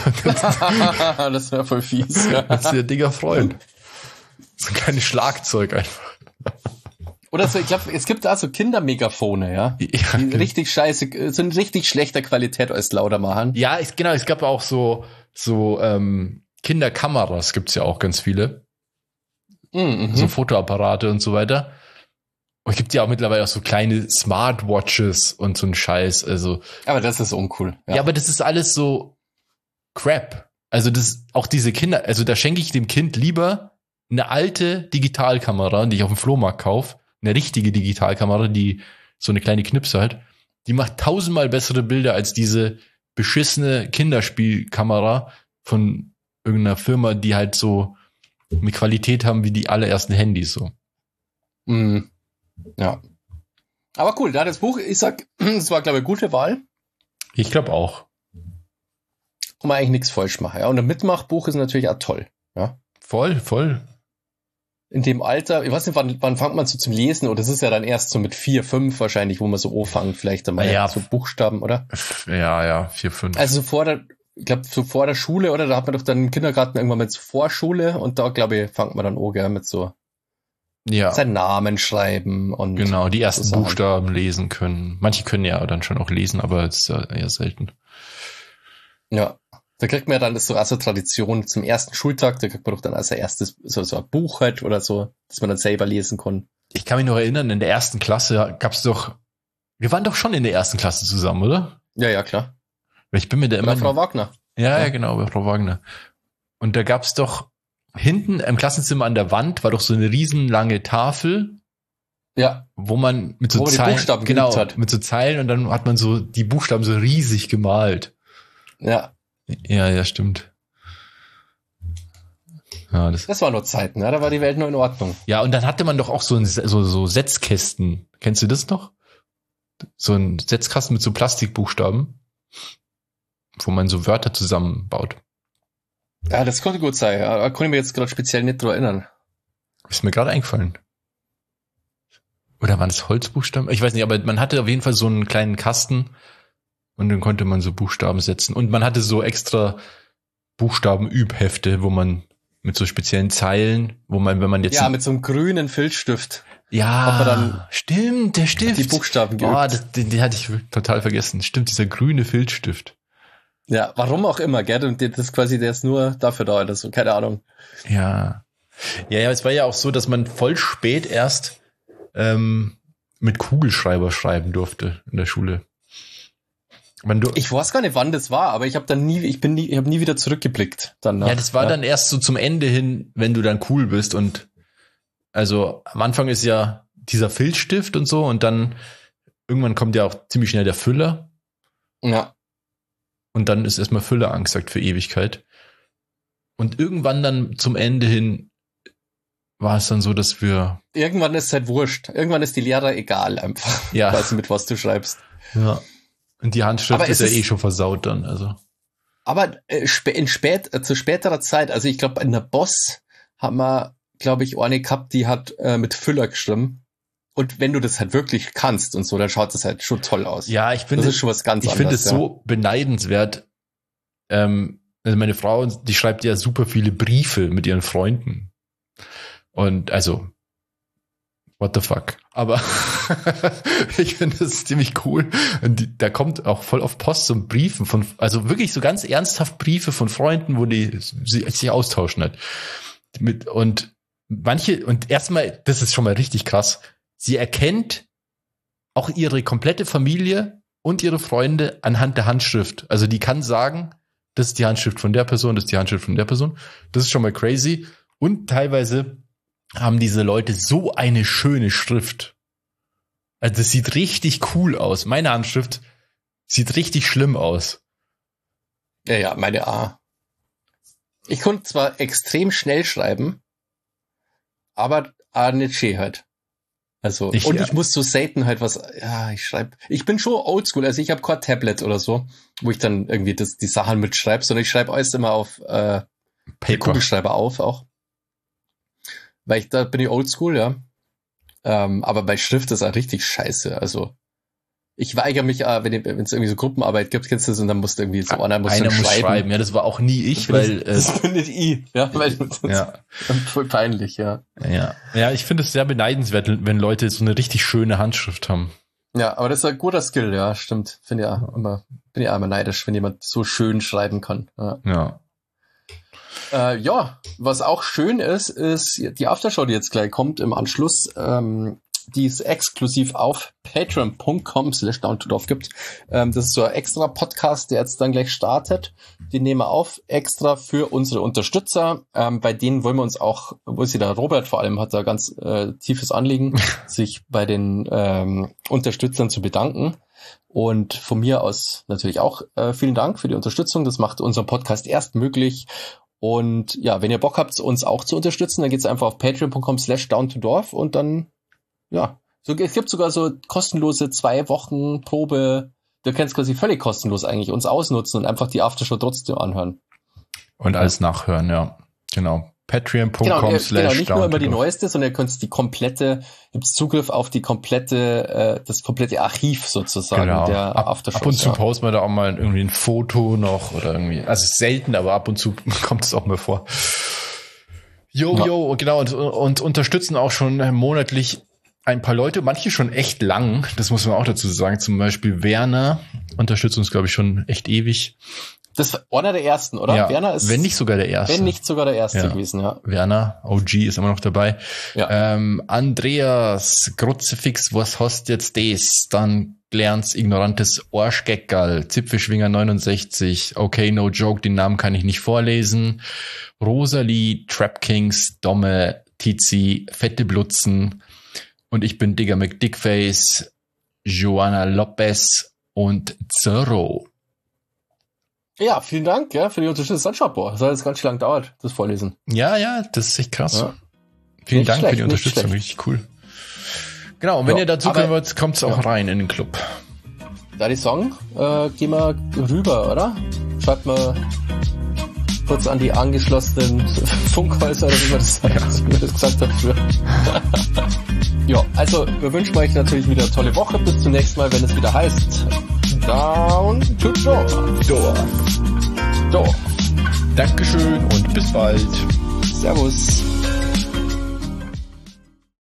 Das wäre voll fies. Ja. Wird sich der Digger freuen. So ein kleines Schlagzeug einfach. Oder so, ich glaube, es gibt da so Kindermegafone, ja. Die richtig scheiße, so in richtig schlechter Qualität als lauter machen. Ja, genau, es gab auch so Kinderkameras gibt's ja auch ganz viele. So Fotoapparate und so weiter. Und es gibt ja auch mittlerweile auch so kleine Smartwatches und so ein Scheiß, also. Aber das ist uncool. Ja, aber das ist alles so Crap. Also das, auch diese Kinder, also da schenke ich dem Kind lieber eine alte Digitalkamera, die ich auf dem Flohmarkt kaufe, eine richtige Digitalkamera, die so eine kleine Knipse hat, die macht 1000-mal bessere Bilder als diese beschissene Kinderspielkamera von irgendeiner Firma, die halt so eine Qualität haben wie die allerersten Handys so. Ja. Aber cool, da das Buch, ich sag, es war, glaube ich, eine gute Wahl. Ich glaube auch. Kann man eigentlich nichts falsch machen. Ja. Und ein Mitmachbuch ist natürlich auch toll. Ja. Voll. In dem Alter, ich weiß nicht, wann fängt man so zum Lesen? Oder das ist ja dann erst so mit 4, 5 wahrscheinlich, wo man so anfängt, vielleicht einmal so Buchstaben, oder? Ja, 4, 5. Also ich glaube, so vor der Schule, oder? Da hat man doch dann im Kindergarten irgendwann mit so Vorschule und da, glaube ich, fängt man dann an, gell, mit so seinen Namen schreiben und genau, die ersten so Buchstaben lesen können. Manche können ja dann schon auch lesen, aber es ist ja eher selten. Ja. Da kriegt man ja dann das so als Tradition zum ersten Schultag, da kriegt man doch dann als erstes so ein Buch halt oder so, dass man dann selber lesen kann. Ich kann mich noch erinnern, in der ersten Klasse gab's doch, wir waren doch schon in der ersten Klasse zusammen, oder? Ja, klar. Ich bin mir da immer. Bei Frau Wagner. Ja, genau, bei Frau Wagner. Und da gab's doch hinten im Klassenzimmer an der Wand war doch so eine riesenlange Tafel. Ja. Wo man mit so Zeilen, Buchstaben genau, hat. mit so Zeilen und dann hat man so die Buchstaben so riesig gemalt. Ja. Ja, stimmt. Ja, das war nur Zeiten, ne? Da war die Welt noch in Ordnung. Ja, und dann hatte man doch auch so Setzkästen. Kennst du das noch? So ein Setzkasten mit so Plastikbuchstaben, wo man so Wörter zusammenbaut. Ja, das konnte gut sein. Ja. Da konnte ich mir jetzt gerade speziell nicht dran erinnern. Ist mir gerade eingefallen. Oder waren das Holzbuchstaben? Ich weiß nicht, aber man hatte auf jeden Fall so einen kleinen Kasten und dann konnte man so Buchstaben setzen. Und man hatte so extra Buchstabenübhefte, wo man mit so speziellen Zeilen, wo man, wenn man jetzt... Ja, mit so einem grünen Filzstift. Ja, dann stimmt, der Stift. Die Buchstaben geübt. Den hatte ich total vergessen. Stimmt, dieser grüne Filzstift. Ja, warum auch immer, gell? Und das ist quasi, der ist nur dafür da oder so, keine Ahnung. Ja, es war ja auch so, dass man voll spät erst mit Kugelschreiber schreiben durfte in der Schule. Ich weiß gar nicht, wann das war, aber ich habe nie wieder zurückgeblickt. Danach. Ja, das war dann erst so zum Ende hin, wenn du dann cool bist und also am Anfang ist ja dieser Filzstift und so und dann irgendwann kommt ja auch ziemlich schnell der Füller. Ja. Und dann ist erstmal Füller angesagt für Ewigkeit. Und irgendwann dann zum Ende hin war es dann so, dass wir... Irgendwann ist es halt wurscht. Irgendwann ist die Lehrer egal einfach. Ja. Weißt du, mit was du schreibst. Ja. Und die Handschrift ist ja eh schon versaut dann, also. Aber zu späterer Zeit, also ich glaube, in der Boss haben wir, glaube ich, eine gehabt, die hat mit Füller geschrieben. Und wenn du das halt wirklich kannst und so, dann schaut das halt schon toll aus. Ja, ich finde, das ist schon was ganz anderes. Ich finde es so beneidenswert. Also meine Frau, die schreibt ja super viele Briefe mit ihren Freunden. Und also, what the fuck. Aber ich finde das ziemlich cool. Und da kommt auch voll auf Post so Briefen also wirklich so ganz ernsthaft Briefe von Freunden, wo die sich austauschen halt. Und erstmal, das ist schon mal richtig krass, sie erkennt auch ihre komplette Familie und ihre Freunde anhand der Handschrift. Also die kann sagen, das ist die Handschrift von der Person, das ist die Handschrift von der Person. Das ist schon mal crazy. Und teilweise haben diese Leute so eine schöne Schrift. Also das sieht richtig cool aus. Meine Handschrift sieht richtig schlimm aus. Ja, meine A. Ich konnte zwar extrem schnell schreiben, aber nicht schön halt. Also, ich muss so selten halt ich bin schon oldschool, also ich habe kein Tablet oder so, wo ich dann irgendwie die Sachen mitschreibe, sondern ich schreibe alles immer auf Kugelschreiber auf auch. Weil da bin ich oldschool, ja. Aber bei Schrift ist auch richtig scheiße, also Ich weigere mich, wenn es irgendwie so Gruppenarbeit gibt, kennst du das, und dann musst du irgendwie so einer muss schreiben. Ja, das war auch nie ich, weil das bin nicht ich, ja, weil voll peinlich, ja. Ja, ich finde es sehr beneidenswert, wenn Leute so eine richtig schöne Handschrift haben. Ja, aber das ist ein guter Skill, ja, stimmt. Bin ja immer neidisch, wenn jemand so schön schreiben kann. Ja. Was auch schön ist die Aftershow, die jetzt gleich kommt im Anschluss. Die es exklusiv auf patreon.com/downtodorf gibt. Das ist so ein extra Podcast, der jetzt dann gleich startet. Den nehmen wir auf, extra für unsere Unterstützer. Bei denen wollen wir uns auch, der Robert vor allem hat da ganz tiefes Anliegen, sich bei den Unterstützern zu bedanken. Und von mir aus natürlich auch vielen Dank für die Unterstützung. Das macht unseren Podcast erst möglich. Und ja, wenn ihr Bock habt, uns auch zu unterstützen, dann geht's einfach auf patreon.com/downtodorf und dann es gibt sogar so kostenlose 2 Wochen Probe. Du kannst quasi völlig kostenlos eigentlich uns ausnutzen und einfach die Aftershow trotzdem anhören. Und alles nachhören, ja. Genau. Patreon.com/downtodorf. Genau, nicht nur immer die neueste, sondern ihr könnt gibt's Zugriff auf die das komplette Archiv sozusagen der Aftershow. Ab und zu posten wir da auch mal irgendwie ein Foto noch oder irgendwie. Also selten, aber ab und zu kommt es auch mal vor. Genau. Und unterstützen auch schon monatlich ein paar Leute, manche schon echt lang, das muss man auch dazu sagen, zum Beispiel Werner unterstützt uns, glaube ich, schon echt ewig. Das ist einer der ersten, oder? Ja, Werner ist, wenn nicht sogar der erste. Gewesen, ja. Werner, OG, ist immer noch dabei. Ja. Andreas, Kruzifix, was hast jetzt das? Dann Glerns, ignorantes Arschgeckerl, Zipfelschwinger 69, okay, no joke, den Namen kann ich nicht vorlesen. Rosalie, Trap Kings, Domme, Tizi, Fette Blutzen und ich bin Digger McDickface, Joanna Lopez und Zero. Ja, vielen Dank für die Unterstützung. Das hat jetzt ganz schön lang dauert, das Vorlesen. Ja, das ist echt krass. Ja. Vielen nicht Dank schlecht, für die Unterstützung, richtig cool. Genau, und wenn ihr dazu kommen wollt, kommt's auch rein in den Club. Da die Song, gehen wir rüber, oder? Schreibt mal kurz an die angeschlossenen Funkhäuser, oder wie man das sagt, wie man das gesagt hat früher. Ja, also wir wünschen euch natürlich wieder eine tolle Woche. Bis zum nächsten Mal, wenn es wieder heißt Down to Dorf. Dankeschön und bis bald. Servus.